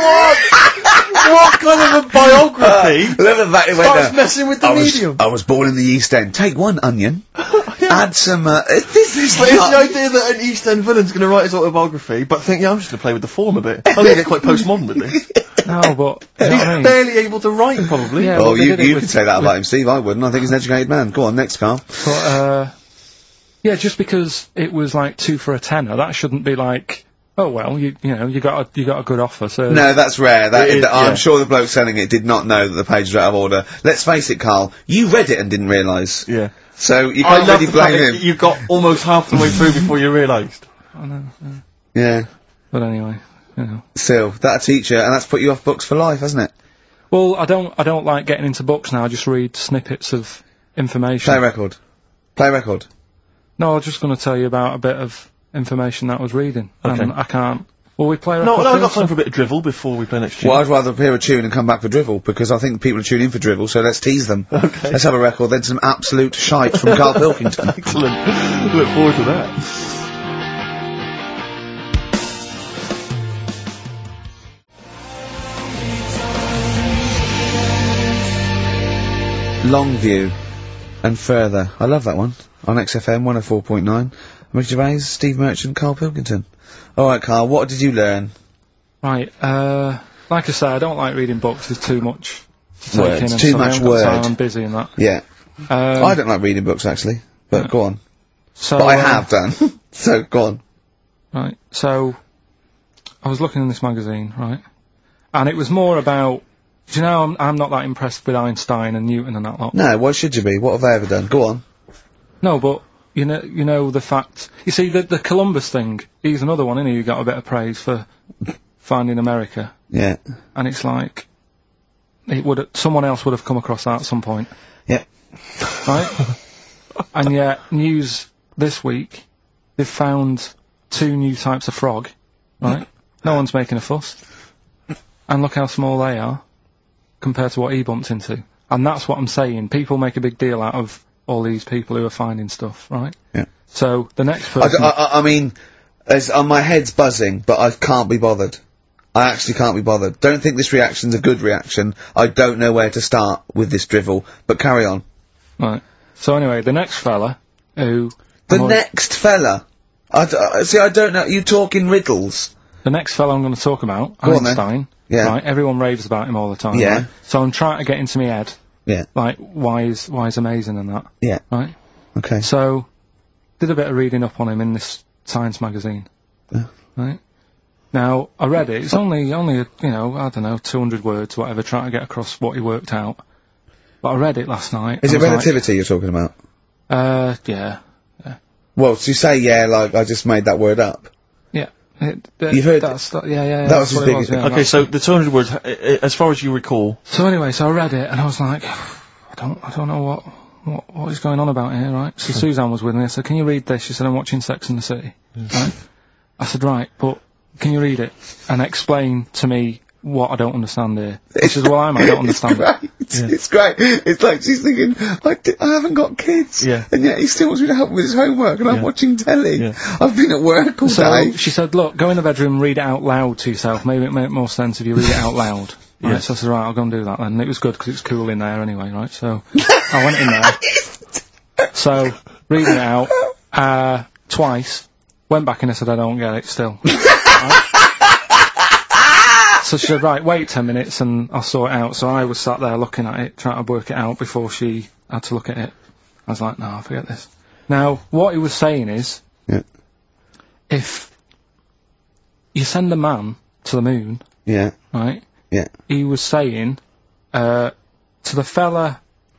What kind of a biography Look at that, it went starts there. messing with the medium? I was born in the East End. Take one onion, add some, this is But it's the idea that an East End villain's going to write his autobiography, but think, I'm just going to play with the form a bit. I'm going to get quite postmodern with this. No, but you know He's what I mean? barely able to write, probably. Yeah. Oh, but they you did it with- can say that about him, Steve. I wouldn't. I think he's an educated man. Go on, next, Carl. But yeah, just because it was like 2 for a tenner, that shouldn't be like, oh well, you know, you got a good offer. So No, that's rare. It is, I'm yeah. sure the bloke selling it did not know that the pages were out of order. Let's face it, Carl. You read it and didn't realise. Yeah. So you I can't love really the fact blame that him. you got almost half the way through before you realised. I know. Yeah. But anyway, you know. Still, that teacher, and that's put you off books for life, hasn't it? Well, I don't like getting into books now. I just read snippets of information. Play record. Play record. No, I was just going to tell you about a bit of information that I was reading. Okay. And I can't. Will we play a No, record I've got first? time for a bit of drivel before we play next tune. Well, I'd rather hear a tune and come back for drivel, because I think people are tuning in for drivel, so let's tease them. Okay. Let's have a record, then some absolute shite from Carl Pilkington. Excellent. Look forward to that. Longview and Further. I love that one. On XFM 104.9. Rick Gervais, Steve Merchant, Carl Pilkington. Alright, Carl, what did you learn? Right. Like I say, I don't like reading books. There's too much to take Words. in. and Too so I much haven't got word. time, I'm busy and that. Yeah. I don't like reading books, actually. But go on. So, But I have done. So, go on. Right. So, I was looking in this magazine, right? And it was more about, do you know, I'm not that impressed with Einstein and Newton and that lot. No, why should you be? What have they ever done? Go on. No, but you know the fact. You see, the Columbus thing. He's another one, isn't he? Who got a bit of praise for finding America. Yeah. And it's like someone else would have come across that at some point. Yep. Right? And yet, news this week, they've found 2 new types of frog. Right? No one's making a fuss. And look how small they are compared to what he bumped into. And that's what I'm saying. People make a big deal out of all these people who are finding stuff, right? Yeah. So, the next person... I mean, my head's buzzing, but I can't be bothered. I actually can't be bothered. Don't think this reaction's a good reaction. I don't know where to start with this drivel, but carry on. Right. So anyway, the next fella who... Next fella? See, I don't know. You talk in riddles. The next fella I'm going to talk about, Go on, Einstein. Yeah. Right, everyone raves about him all the time. Yeah. Right? So I'm trying to get into my head. Yeah. Like, why is amazing and that. Yeah. Right? Okay. So, did a bit of reading up on him in this Science magazine. Yeah. Right? Now, I read it. It's only, I don't know, 200 words, whatever, trying to get across what he worked out. But I read it last night. Is it relativity you're talking about? Yeah. Well, to say yeah, like I just made that word up. Yeah. You've heard yeah. That was his what it biggest was, yeah, Okay, so the 200 words, as far as you recall. So anyway, so I read it and I was like, I don't know what is going on about here, right? So Suzanne was with me. I said, can you read this? She said, I'm watching Sex and the City. Right? I said, right, but can you read it and explain to me what I don't understand here? She says, well, I don't understand it. Yeah. It's great. It's like she's thinking, I haven't got kids. Yeah. And yet he still wants me to help him with his homework and I'm watching telly. Yeah. I've been at work all day. She said, look, go in the bedroom and read it out loud to yourself. Maybe it make more sense if you read it out loud. Yeah. Right, so I said, right, I'll go and do that then. And it was good because it's cool in there anyway, right? So I went in there. So, reading it out, twice, went back and I said, I don't get it still. Right? So she said, right, wait 10 minutes and I'll sort it out. So I was sat there looking at it, trying to work it out before she had to look at it. I was like, no, forget this. Now, what he was saying is, if you send a man to the moon, right? Yeah. He was saying, to the fella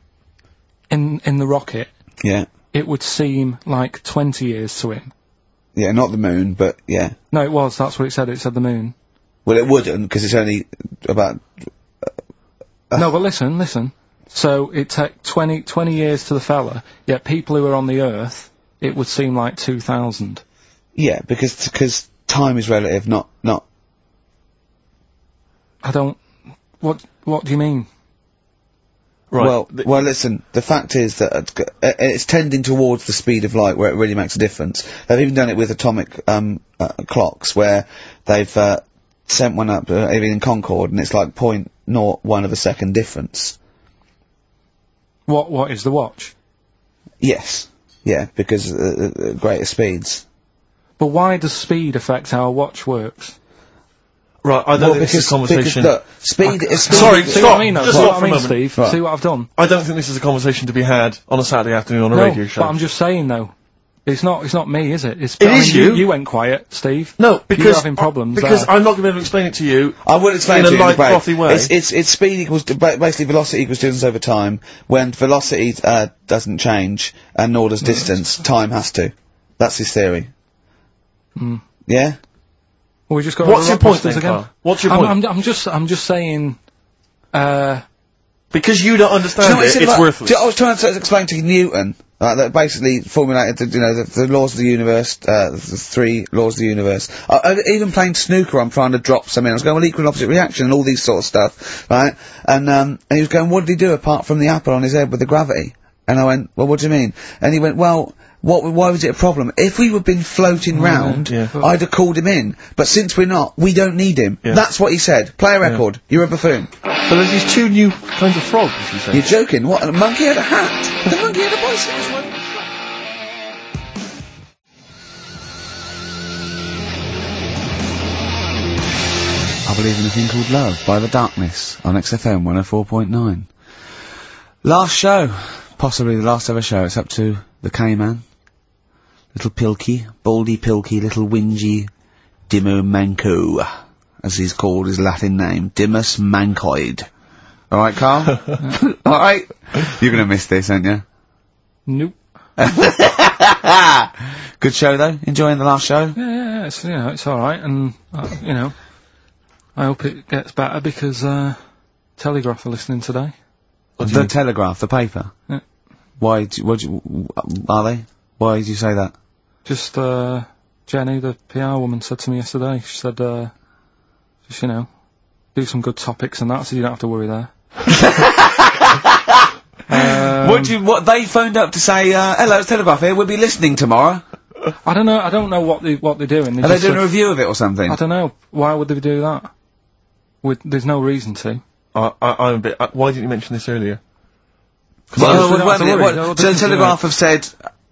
in the rocket, it would seem like 20 years to him. Yeah, not the moon, but yeah. No, that's what it said the moon. Well, it wouldn't, because it's only about... No, but listen. So, it took 20 years to the fella, yet people who are on the Earth, it would seem like 2,000. Yeah, because time is relative, not... I don't... What do you mean? Right. Well, listen, the fact is that it's tending towards the speed of light where it really makes a difference. They've even done it with atomic clocks, where they've sent one up, even in Concorde, and it's like 0.01 of a second difference. What is the watch? Yes. Yeah, because greater speeds. But why does speed affect how a watch works? Right, I don't think this is a conversation... Because, look, speed is... Sorry, see stop! What I mean, just see stop what for I mean, a moment. Steve? Right. See what I've done? I don't think this is a conversation to be had on a Saturday afternoon on a radio show. But I'm just saying, though. It's not me, is it? It is you. You went quiet, Steve. No, because... You're having problems Because there. I'm not going to be able to explain it to you. I will explain in to you a light, frothy way. It's speed equals... basically, velocity equals distance over time. When velocity doesn't change, and nor does distance, time has to. That's his theory. Yeah? Well, we just got What's your point then, again? Carl? What's your point? I'm just saying, because you don't understand it's worthless. I was trying to explain to Newton, that basically formulated, the laws of the universe, the 3 laws of the universe. Even playing snooker, I'm trying to drop something. I was going, well, equal and opposite reaction and all these sort of stuff, right? And he was going, what did he do apart from the apple on his head with the gravity? And I went, well, what do you mean? And he went, well, why was it a problem? If we had been floating round, I'd have called him in. But since we're not, we don't need him. Yeah. That's what he said. Play a record. You're a buffoon. But there's these 2 new kinds of frogs, you say. You're joking. What? The monkey had a hat. The monkey had a bicycle. I Believe in a Thing Called Love by The Darkness on XFM 104.9. Last show. Possibly the last ever show. It's up to the K-Man. Little Pilky. Baldy Pilky. Little Whingy. Dimmu Manco. As he's called his Latin name. Dimmus Mancoid. Alright, Carl? Alright? You're gonna miss this, aren't you? Nope. Good show though. Enjoying the last show. Yeah, it's, it's alright, and, I hope it gets better because, Telegraph are listening today. The Telegraph, the paper. Yeah. Why? Are they? Why did you say that? Just, Jenny, the PR woman, said to me yesterday, she said, just, do some good topics and that, so you don't have to worry there. What they phoned up to say, hello, it's Telegraph here, we'll be listening tomorrow. I don't know what they're doing. Are they doing a review of it or something? I don't know. Why would they do that? There's no reason to. I'm a bit, why didn't you mention this earlier? So the Telegraph have said,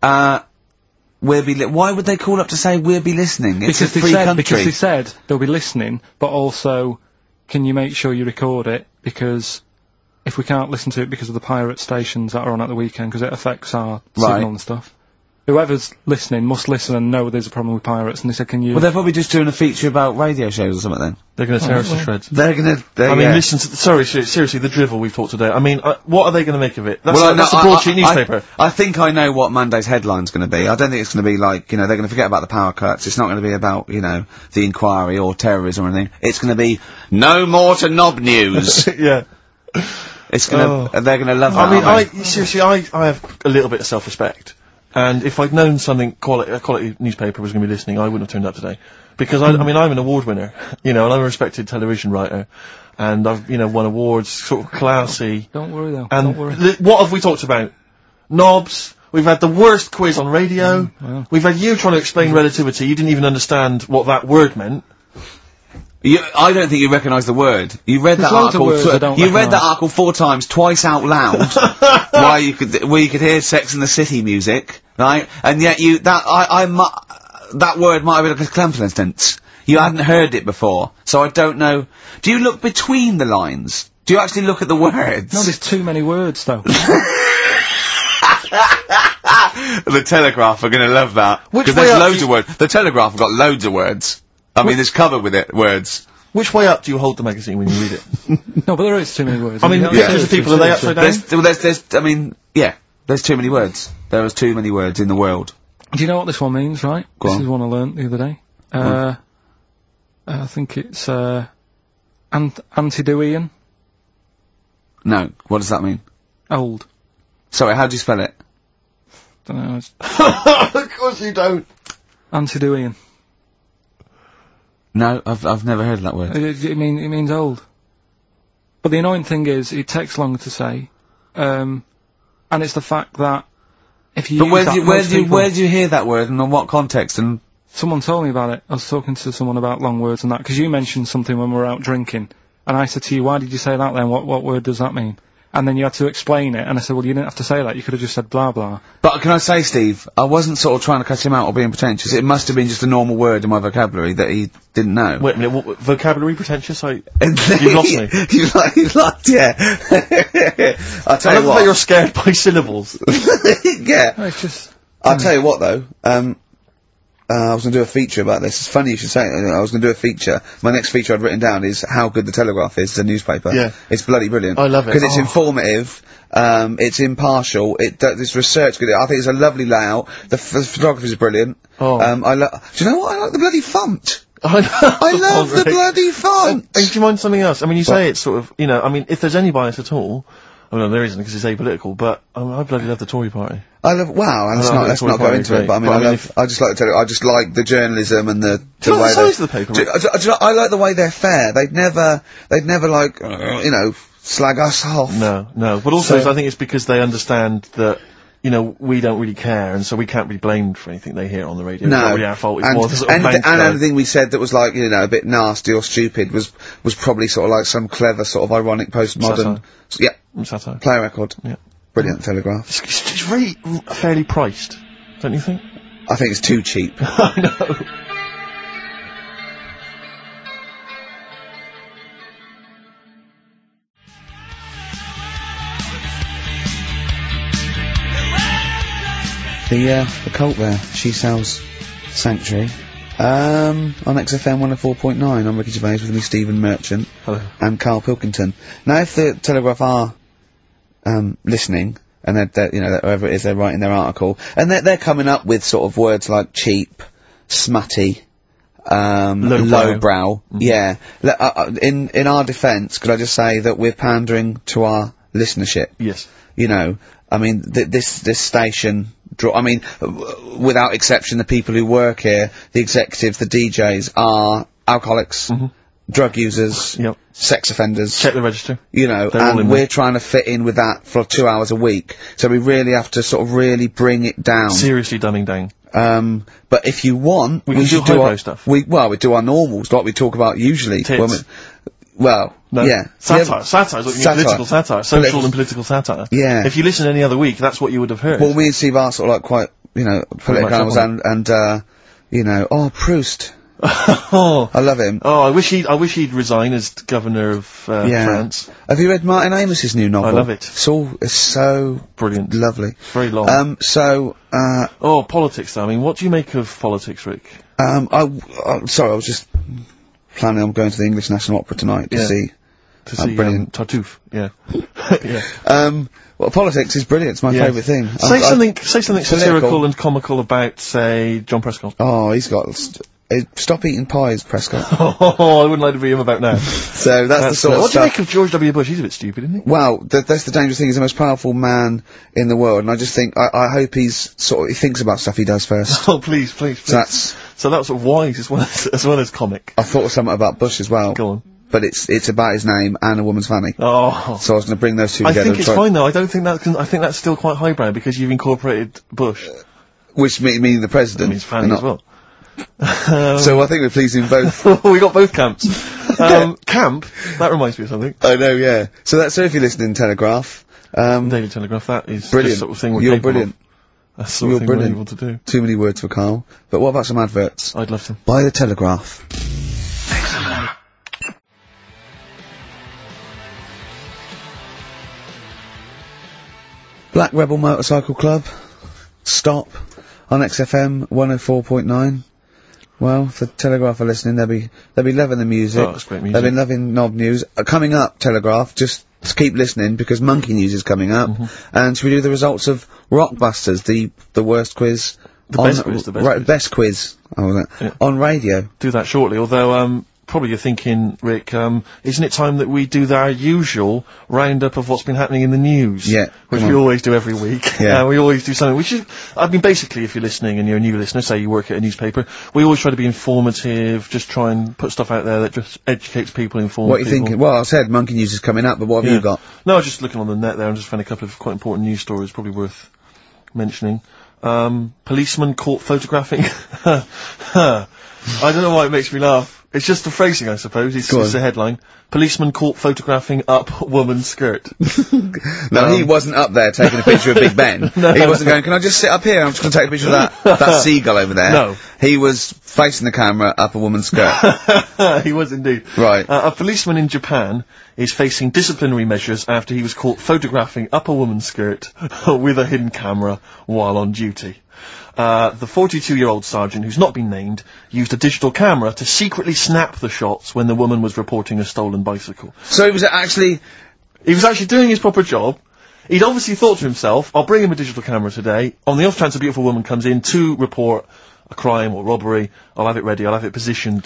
why would they call up to say we'll be listening? It's a free country. Because they said they'll be listening, but also, can you make sure you record it, because if we can't listen to it because of the pirate stations that are on at the weekend, because it affects our signal and stuff. Whoever's listening must listen and know there's a problem with pirates, and they said, can you... Well, they're probably just doing a feature about radio shows or something then. They're gonna tear us to shreds. Listen to seriously, the drivel we've talked today. I mean, what are they gonna make of it? That's a broadsheet newspaper. I think I know what Monday's headline's gonna be. I don't think it's gonna be like, they're gonna forget about the power cuts. It's not gonna be about, the inquiry or terrorism or anything. It's gonna be, no more to Knob News. Yeah. It's gonna, they're gonna love that. I mean, seriously, I have a little bit of self-respect. And if I'd known a quality newspaper was going to be listening, I wouldn't have turned up today. Because I'm an award winner, and I'm a respected television writer. And I've, won awards, sort of classy. Don't worry though, and don't worry. What have we talked about? Knobs. We've had the worst quiz on radio. Wow. We've had you trying to explain relativity. You didn't even understand what that word meant. I don't think you recognise the word. You read that article. You read that article 4 times, twice out loud, where you could hear Sex and the City music, right? And yet that word might have been like a Clemson. You hadn't heard it before, so I don't know. Do you look between the lines? Do you actually look at the words? No, there's too many words though. The Telegraph are going to love that. Because there's loads of words. The Telegraph have got loads of words. I mean, it's covered with words. Which way up do you hold the magazine when you read it? No, but there is too many words. I mean, pictures of people, are they upside down? There's too many words. There is too many words in the world. Do you know what this one means, right? This is one I learnt the other day. I think it's, Antidoian. No, what does that mean? Old. Sorry, how do you spell it? Don't know. Of course you don't. Antidoian. No, I've never heard that word. It means old. But the annoying thing is, it takes longer to say, and it's the fact that if you. But where did you hear that word and in what context? And someone told me about it. I was talking to someone about long words and that, because you mentioned something when we were out drinking, and I said to you, "Why did you say that then? What word does that mean?" And then you had to explain it, and I said, well, you didn't have to say that, you could have just said blah blah. But can I say, Steve, I wasn't sort of trying to cut him out or being pretentious. It must have been just a normal word in my vocabulary that he didn't know. Wait a minute, what, vocabulary pretentious? You've lost me. You've lost, yeah. I'll tell you what. Like you're scared by syllables. Yeah. No, it's just... I'll tell you what, though, I was going to do a feature about this. It's funny you should say it. I was going to do a feature. My next feature I'd written down is how good the Telegraph is as a newspaper. Yeah. It's bloody brilliant. I love it. Because it's informative, it's impartial, it's research good. I think it's a lovely layout. The photography is brilliant. Oh. Do you know what? I like the bloody font. I know. I love the bloody font. And do you mind something else? I mean, you say it's sort of, if there's any bias at all, I mean, there isn't because it's apolitical, but I bloody love the Tory party. Let's not go into it, but I just like to tell you, I just like the journalism and the way the size of the paper. I like the way they're fair. They'd never like, slag us off. No, but also I think it's because they understand that, we don't really care, and so we can't be blamed for anything they hear on the radio. No. It's not really our fault. And anything we said that was like, a bit nasty or stupid was probably sort of like some clever sort of ironic postmodern. Satire. Play a record. Yeah. Brilliant Telegraph. It's very fairly priced, don't you think? I think it's too cheap. I know. The cult there, She Sells Sanctuary. On XFM 104.9, I'm Ricky Gervais with me, Stephen Merchant. Hello. And Carl Pilkington. Now, if the Telegraph are listening, and whoever it is, they're writing their article, and they're coming up with sort of words like cheap, smutty, lowbrow. Yeah. In our defence, could I just say that we're pandering to our listenership? Yes. You know, I mean, this station, without exception, the people who work here, the executives, the DJs, are alcoholics, drug users, sex offenders. Check the register. You know, and we're trying to fit in with that for 2 hours a week. So we really have to sort of really bring it down. Seriously dumbing down. But if you want, we should do our stuff. We do our normals, like we talk about usually. Tits. Yeah. Satire. Satire. Political satire. Social and political satire. Yeah. If you listen any other week, that's what you would have heard. Well, me and Steve are sort of like quite, political animals and Proust. Oh. I love him. Oh, I wish he'd resign as governor of, France. Have you read Martin Amos's new novel? I love it. It's so brilliant. Lovely. Very long. Politics though. I mean, what do you make of politics, Rick? Sorry, I was just planning on going to the English National Opera tonight to see brilliant Tartuffe. Yeah. Well, politics is brilliant. It's my favourite thing. Say something satirical and comical about, say, John Prescott. Oh, he's got. Stop eating pies, Prescott. Oh, I wouldn't like to be him about now. So that's the sort of what stuff. do you make of George W. Bush? He's a bit stupid, isn't he? Well, that's the dangerous thing. He's the most powerful man in the world, and I just think I hope he thinks about stuff he does first. Oh, please. So that's sort of wise as well as comic. I thought of something about Bush as well. Go on. But it's about his name and a woman's fanny. Oh. So I was going to bring those two together. I think it's fine though. I don't think I think that's still quite highbrow because you've incorporated Bush. Which meaning the president. And his fanny as well. So I think we're pleasing both. We got both camps. Camp? That reminds me of something. I know, yeah. So if you're listening, Telegraph. Daily Telegraph, that is brilliant. The sort of thing we're You're capable brilliant. Of. That's the sort of thing we're able to do. Too many words for Carl. But what about some adverts? I'd love to. Buy the Telegraph. Black Rebel Motorcycle Club. Stop. On XFM 104.9. Well, if the Telegraph are listening, they'll be loving the music. Oh, that's great music. They'll be loving Knob News. Coming up, Telegraph, just keep listening because Monkey News is coming up. And should we do the results of Rockbusters, the worst quiz? The best quiz. Best quiz. On radio. Do that shortly, although, probably you're thinking, Rick, isn't it time that we do our usual roundup of what's been happening in the news? Yeah. Which we always do every week. Yeah. We always do something, basically, if you're listening and you're a new listener, say you work at a newspaper, we always try to be informative, just try and put stuff out there that just educates people, informs people. What are you thinking? Well, I said Monkey News is coming up, but what have you got? No, I was just looking on the net there and just found a couple of quite important news stories, probably worth mentioning. Policeman caught photographing. I don't know why it makes me laugh. It's just the phrasing, I suppose. It's the headline. Policeman caught photographing up woman's skirt. No, he wasn't up there taking a picture of Big Ben. He wasn't going, can I just sit up here? I'm just going to take a picture of that seagull over there. No. He was facing the camera up a woman's skirt. He was indeed. Right. A policeman in Japan is facing disciplinary measures after he was caught photographing up a woman's skirt with a hidden camera while on duty. The 42-year-old sergeant, who's not been named, used a digital camera to secretly snap the shots when the woman was reporting a stolen bicycle. So he was actually doing his proper job. He'd obviously thought to himself, I'll bring him a digital camera today. On the off chance a beautiful woman comes in to report a crime or robbery, I'll have it ready, I'll have it positioned,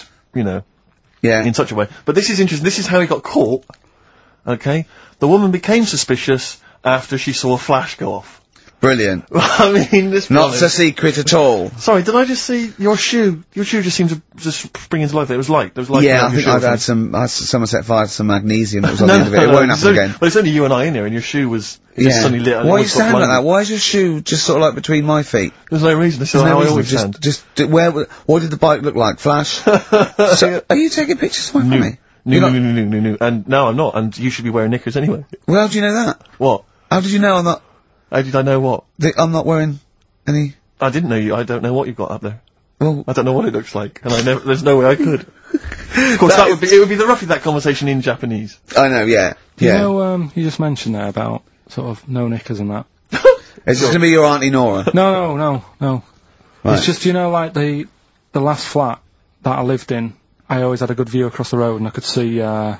in such a way. But this is interesting. This is how he got caught. Okay? The woman became suspicious after she saw a flash go off. Brilliant. I mean, this not so secret at all. Sorry, did I just see your shoe? Your shoe just seemed to just spring into life. There was light. There was light. Yeah, I think I've had someone set fire to some magnesium that was on the end of it. It won't happen again. But it's only you and I in there, and your shoe was just suddenly lit. Why are you standing like that? Why is your shoe just sort of like between my feet? There's no reason. This is how I always stand. What did the bike look like? Flash? So, are you taking pictures of my family? No. And no, I'm not. And you should be wearing knickers anyway. Well, how do you know that? What? How did you know I'm not? How did I know what? I'm not wearing any... I didn't know you. I don't know what you've got up there. Well... I don't know what it looks like, and there's no way I could. Of course, it would be roughly that conversation in Japanese. I know, yeah. You know, you just mentioned there about sort of no knickers and that. Is this going to be your Auntie Nora? No. Right. It's just, like the last flat that I lived in, I always had a good view across the road and I could see,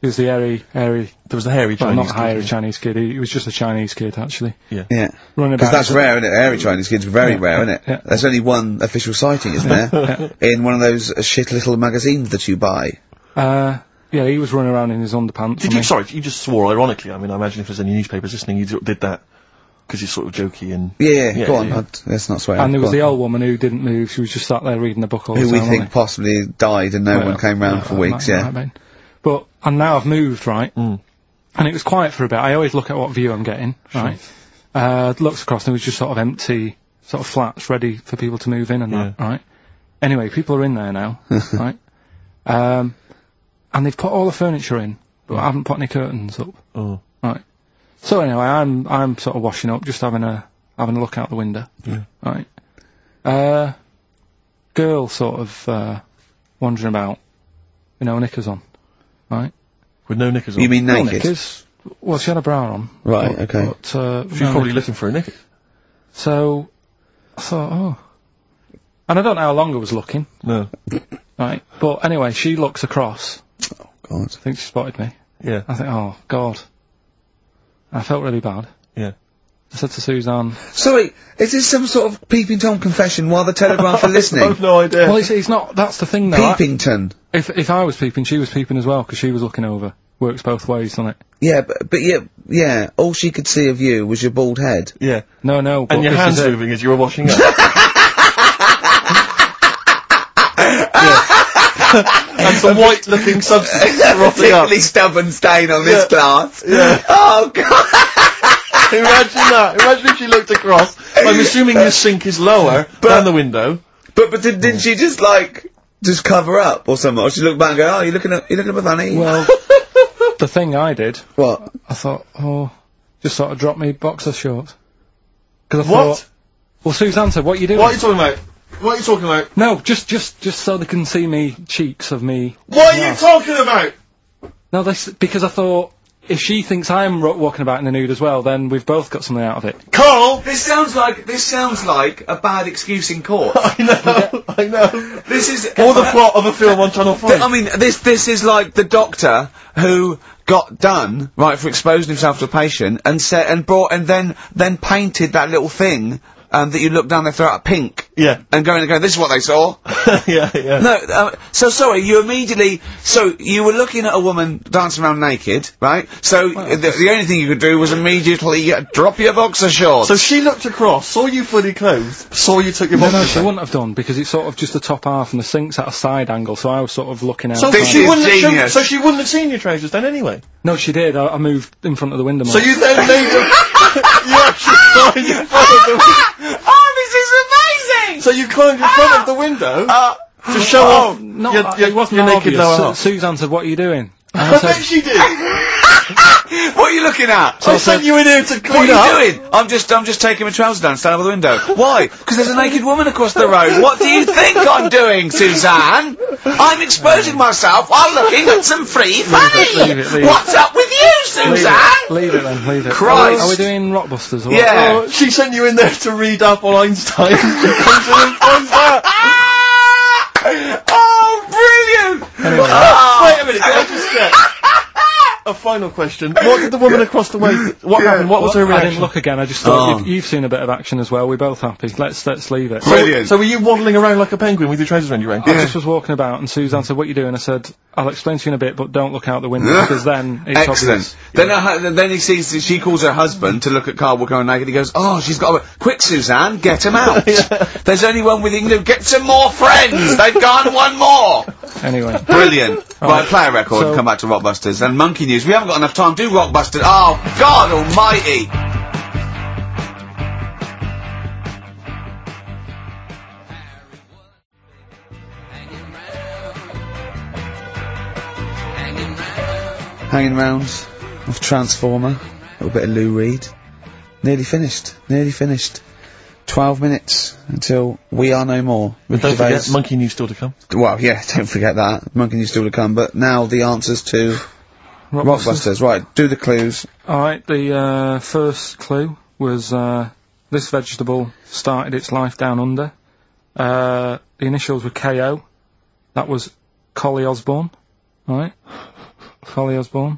He was the hairy. There was the hairy Well, Chinese not hairy kid. Chinese kid. He was just a Chinese kid, actually. Yeah. Running Because about. that's rare, isn't it? Hairy Chinese kids, very rare, isn't it? yeah. There's only one official sighting, isn't there? In one of those shit little magazines that you buy. Yeah, he was running around in his underpants. Did you? Sorry, you just swore ironically. I mean, I imagine if there's any newspapers listening, you did that because you're sort of jokey and. Yeah, go on. Let's not swear. And there Go was on. the old woman who didn't move. She was just sat there reading the book all the Who time. we wasn't think possibly died and no one came round for weeks, might have been. But, and now I've moved, right? And it was quiet for a bit. I always look at what view I'm getting, right? Looks across and it was just sort of empty, sort of flats ready for people to move in and that, right? Anyway, people are in there now, right? And they've put all the furniture in, but I haven't put any curtains up. Oh. Right. So anyway, I'm sort of washing up, just having a look out the window. Yeah. Right. Girl sort of, wandering about, knickers on. Right. With no knickers on. You mean No naked? knickers. Well, she had a bra on. Right, okay. But, She was no probably knickers. looking for a knicker. So, I thought, oh. And I don't know how long I was looking. No. Right. But anyway, she looks across. God. I think she spotted me. Yeah. I think, oh, God. I felt really bad. Yeah. I said to Suzanne, Sorry, is this some sort of Peeping Tom confession while the Telegraph are listening? I've no idea. well, it's not, that's the thing though. Peepington. If I was peeping, she was peeping as well, because she was looking over. Works both ways, doesn't it? Yeah, but yeah, all she could see of you was your bald head. Yeah. No, but And your this hands is it. moving as you were washing up. And some white-looking substance rotting up. Particularly stubborn stain on this glass. Yeah. Oh, God. Imagine that. Imagine if she looked across. I'm assuming the sink is lower than the window. But didn't she just cover up or something? Or she looked back and go, oh, you looking at my honey? Well, the thing I did, What? I thought, just sort of drop me boxer shorts. Because I What? thought, well, Suzanne said, what are you doing? What are you talking about? What are you talking about? No, just so they can see me cheeks of me. What are you talking about? No, because I thought, if she thinks I'm walking about in the nude as well, then we've both got something out of it. Carl! This sounds like a bad excuse in court. I know. This is Or the plot of a film on Channel 5. I mean, this is like the doctor who got done right for exposing himself to a patient and then painted that little thing that you look down their throat at pink. Yeah. And go, this is what they saw. yeah. No, so sorry, you were looking at a woman dancing around naked, right? So the only thing you could do was immediately drop your boxer shorts. So she looked across, saw you fully clothed, saw you took your No, boxers she off. wouldn't have done, because it's sort of just the top half and the sink's at a side angle, so I was sort of looking out. So This she is wouldn't have genius. so she wouldn't have seen your trousers then anyway. No, she did. I moved in front of the window more. So you then made them. You actually climbed in front of the window. Oh, this is amazing! So you climbed in front of the window to show off No, your it wasn't your naked obvious. lower half. Suzanne said, what are you doing? And I bet she did. What are you looking at? I sent you in here to What clean are up. you doing? I'm just taking my trousers down, standing by the window. Why? Because there's a naked woman across the road. What do you think I'm doing, Suzanne? I'm exposing myself while looking at some free funny. leave it. What's up with you, Suzanne? Leave it then, leave it. Christ. Are we doing Rockbusters? Or what? Yeah. Oh, she sent you in there to read up on Einstein. She comes in and finds that. Oh, brilliant! Anyway. Wait a minute, can I just get a final question? What did the woman across the way? What happened? What was her I reaction? didn't look again. I just thought Oh. you've seen a bit of action as well. We're both happy. Let's leave it. Brilliant. So were you waddling around like a penguin with your trousers around your ankles? I just was walking about, and Suzanne said, "What are you doing?" I said, "I'll explain to you in a bit, but don't look out the window because then it's Excellent. obvious." Then he sees, she calls her husband to look at Carl walking around naked. He goes, oh, she's got a... Quick, Suzanne, get him out. There's only one with you can do. Get some more friends. They've gone one more. Anyway, Brilliant. Right, play a record So- and come back to Rockbusters. And Monkey News. We haven't got enough time. Do Rockbusters. Oh, God almighty. Hanging round of Transformer. A little bit of Lou Reed. Nearly finished. 12 minutes until We Are No More. Don't forget, Monkey News still to come. Well, yeah, don't forget that. Monkey News still to come. But now the answers to Rockbusters. Right, do the clues. Alright, the first clue was this vegetable started its life down under. The initials were KO. That was Collie Osborne. Alright. Holly Osborne.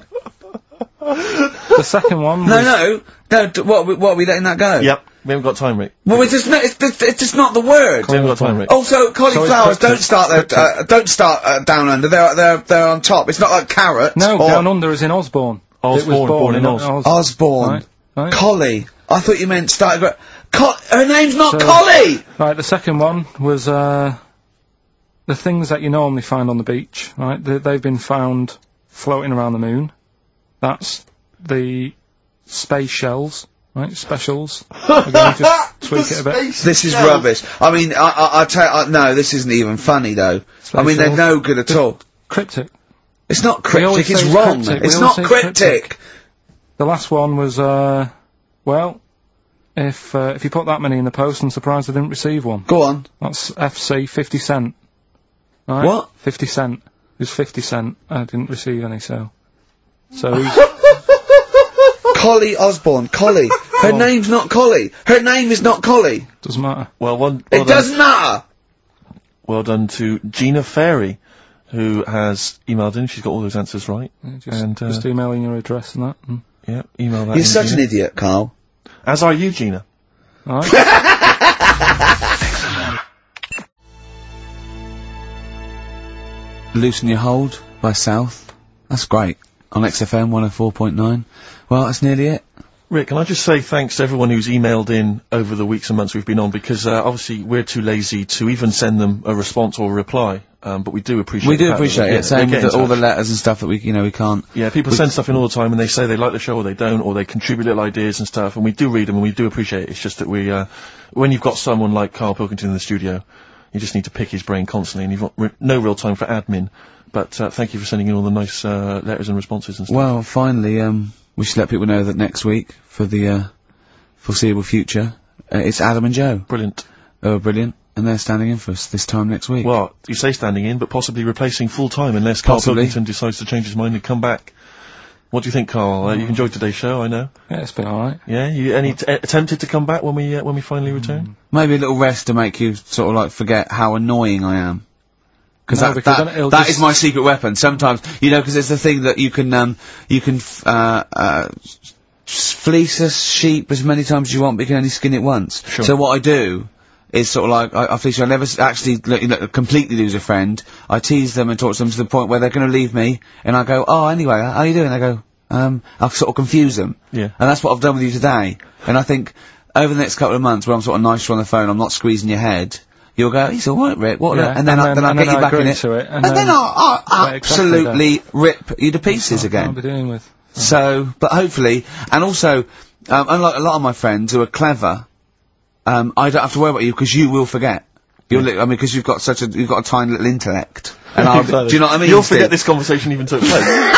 The second one was... No, what are we letting that go? Yep. We haven't got time, Rick. Well, it's just not the word. We haven't got time, Rick. Also, cauliflowers don't start down under. They're on top. It's not like carrots. No, down under is in Osborne. Osborne, It was born in Oz. Osborne. Right. Collie. I thought you meant her name's not Collie! Right, the second one was, the things that you normally find on the beach, right? They've been found floating around the moon. That's the space shells, right? Specials. We're going to just tweak it a bit. This is rubbish. I mean, I tell you, no, this isn't even funny, though. I mean, they're no good at all. Cryptic. It's not cryptic, it's wrong. It's not cryptic. The last one was, well, if you put that many in the post, I'm surprised I didn't receive one. Go on. That's FC 50 cent. Right? What? 50 cent. It was 50 cent. I didn't receive any, so who's... Collie Osborne. Collie. Her name's not Collie. Her name is not Collie. Doesn't matter. It doesn't matter! Well done to Gina Fairy, who has emailed in. She's got all those answers right. Yeah, just emailing your address and that. Yeah, email that. You're such an idiot, Carl. As are you, Gina. Alright. Loosen Your Hold by South. That's great. On XFM 104.9. Well, that's nearly it. Rick, can I just say thanks to everyone who's emailed in over the weeks and months we've been on, because obviously we're too lazy to even send them a response or a reply, but we do appreciate it. We do appreciate it. Same with all the letters and stuff that we can't. Yeah, people send stuff in all the time and they say they like the show or they don't, or they contribute little ideas and stuff, and we do read them and we do appreciate it. It's just that we, when you've got someone like Carl Pilkington in the studio, you just need to pick his brain constantly and you've got no real time for admin. But thank you for sending in all the nice letters and responses and stuff. Well, finally, we should let people know that next week, for the foreseeable future, it's Adam and Joe. Brilliant. Oh, brilliant. And they're standing in for us this time next week. Well, you say standing in, but possibly replacing full-time, unless Carl Pilkington decides to change his mind and come back. What do you think, Carl? You enjoyed today's show, I know. Yeah, it's been alright. Yeah, you attempted to come back when we finally return? Maybe a little rest to make you sort of like forget how annoying I am. Because that is my secret weapon. Sometimes, because it's the thing that you can fleece a sheep as many times as you want, but you can only skin it once. Sure. So what I do is sort of like, I fleece you, I never actually completely lose a friend. I tease them and talk to them to the point where they're gonna leave me, and I go, oh, anyway, how are you doing? They go, I'll sort of confuse them. Yeah. And that's what I've done with you today. And I think, over the next couple of months, where I'm sort of nicer on the phone, I'm not squeezing your head, you'll go, he's alright, Rick, what? Yeah, and then I'll get you back in it. And then I'll absolutely rip you to pieces again. I'll be dealing with. So, but hopefully, and also, unlike a lot of my friends who are clever, I don't have to worry about you, because you will forget. Because you've got a tiny little intellect. And exactly. Do you know what I mean? You'll forget this conversation even took place.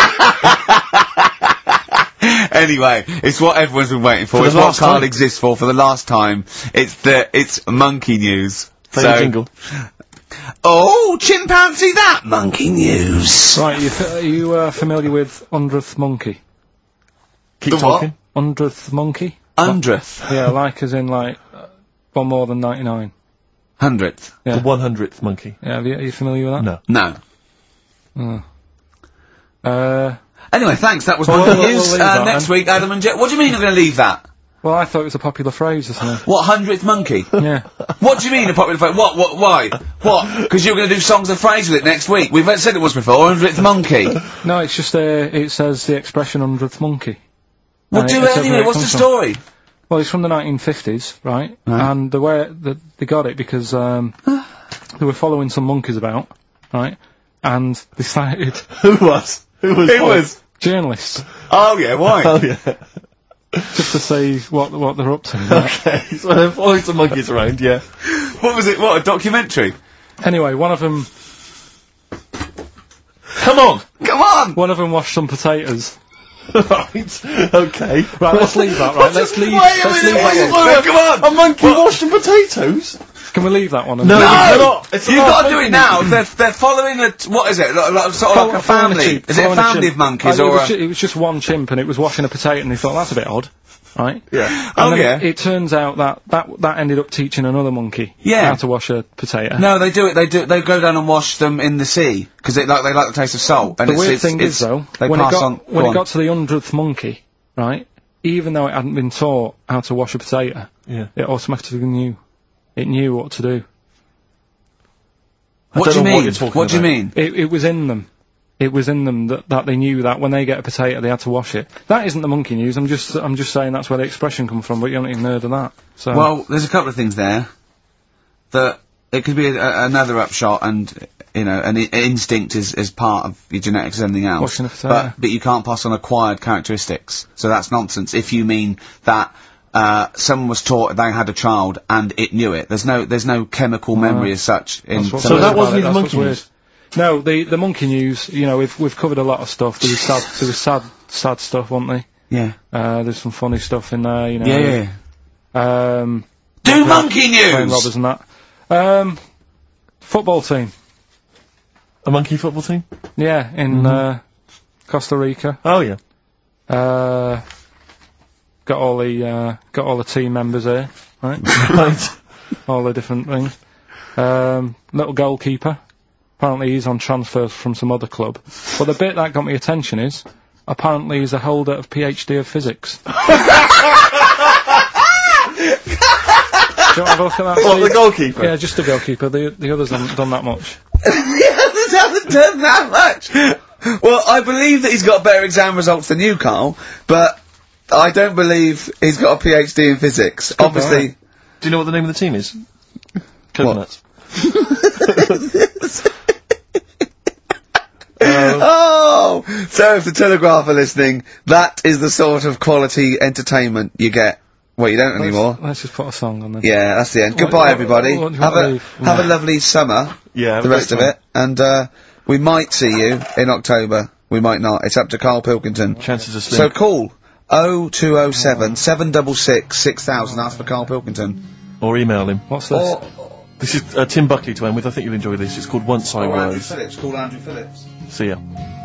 Anyway, it's what everyone's been waiting for. It's what Carl exists for the last time. It's monkey news. Play jingle. Oh, chimpanzee that monkey news. Right, are you familiar with 100th Monkey? Keep talking. 100th Monkey? 100th? Yeah, like as in like, one more than 99. 100th? Yeah. The 100th monkey. Yeah, are you familiar with that? No. No. Anyway, thanks, that was monkey news. Next week, Adam and Joe. What do you mean you're gonna leave that? Well, I thought it was a popular phrase or something. What, 100th monkey? Yeah. What do you mean a popular phrase? What, why? What? Because you're going to do songs and phrases with it next week. We've said it once before, 100th monkey. No, it's just, it says the expression 100th monkey. Well, do it anyway, what's the story? Well, it's from the 1950s, right? And the way they got it because, they were following some monkeys about, right? And decided... Who was? Journalists. Oh yeah, why? Oh yeah. Just to see what they're up to. Right? Okay, so they're following some monkeys around, yeah. What was it? What, a documentary? Anyway, one of them... Come on! One of them washed some potatoes. Right, okay. Right, let's leave that, right? Let's leave that. Come on! A monkey washed some potatoes? Can we leave that one? No! You've got to do it now. They're following what is it? Sort of like a family. Is it a family of monkeys or it was just one chimp and it was washing a potato and he thought, that's a bit odd. right? Yeah. Oh, And then yeah. It turns out that ended up teaching another monkey Yeah. how to wash a potato. No, they do it. They go down and wash them in the sea because they like the taste of salt. And The weird thing is though, they when it pass on. got to the 100th monkey, right? Even though it hadn't been taught how to wash a potato, Yeah. it automatically knew. It knew what to do. What do you don't know what mean? you're talking What do you about. mean? It was in them. It was in them that they knew that when they get a potato, they had to wash it. That isn't the monkey news. I'm just saying that's where the expression comes from. But you haven't even heard of that. So Well, there's a couple of things there that it could be another upshot, and an instinct is part of your genetics as anything else. Washing a potato. But you can't pass on acquired characteristics, so that's nonsense. If you mean that someone was taught they had a child and it knew it, there's no chemical memory as such in. That's what's some So of that the- wasn't even That's what's monkey weird. news? No, the monkey news. We've covered a lot of stuff. There was sad stuff, wasn't there? Yeah. There's some funny stuff in there. Yeah. Do monkey news! Playing robbers and that. Football team. A monkey football team? Yeah, in Costa Rica. Oh, yeah. Got all the team members here, right? Right. All the different things. Little goalkeeper. Apparently he's on transfer from some other club. But the bit that got me attention is, apparently he's a holder of PhD of physics. Do you want to have a look at that? What, Steve? the goalkeeper? Yeah, just the goalkeeper. The others haven't done that much. He hasn't done that much. Well, I believe that he's got better exam results than you, Carl, but I don't believe he's got a PhD in physics. Obviously. Do you know what the name of the team is? Coconuts. Oh! So if the Telegraph are listening, that is the sort of quality entertainment you get. Well, you don't anymore. Let's just put a song on then. Yeah, that's the end. Goodbye, everybody. what do you Have want a to leave? have a lovely summer. Yeah. The rest of it, and we might see you in October. We might not. It's up to Carl Pilkington. Chances are slim. So call 0207 766 6000. Ask for Carl Pilkington. Or email him. What's this? This is Tim Buckley to end with. I think you'll enjoy this. It's called Once I Or Andrew Was. Phillips. Call Andrew Phillips. See ya.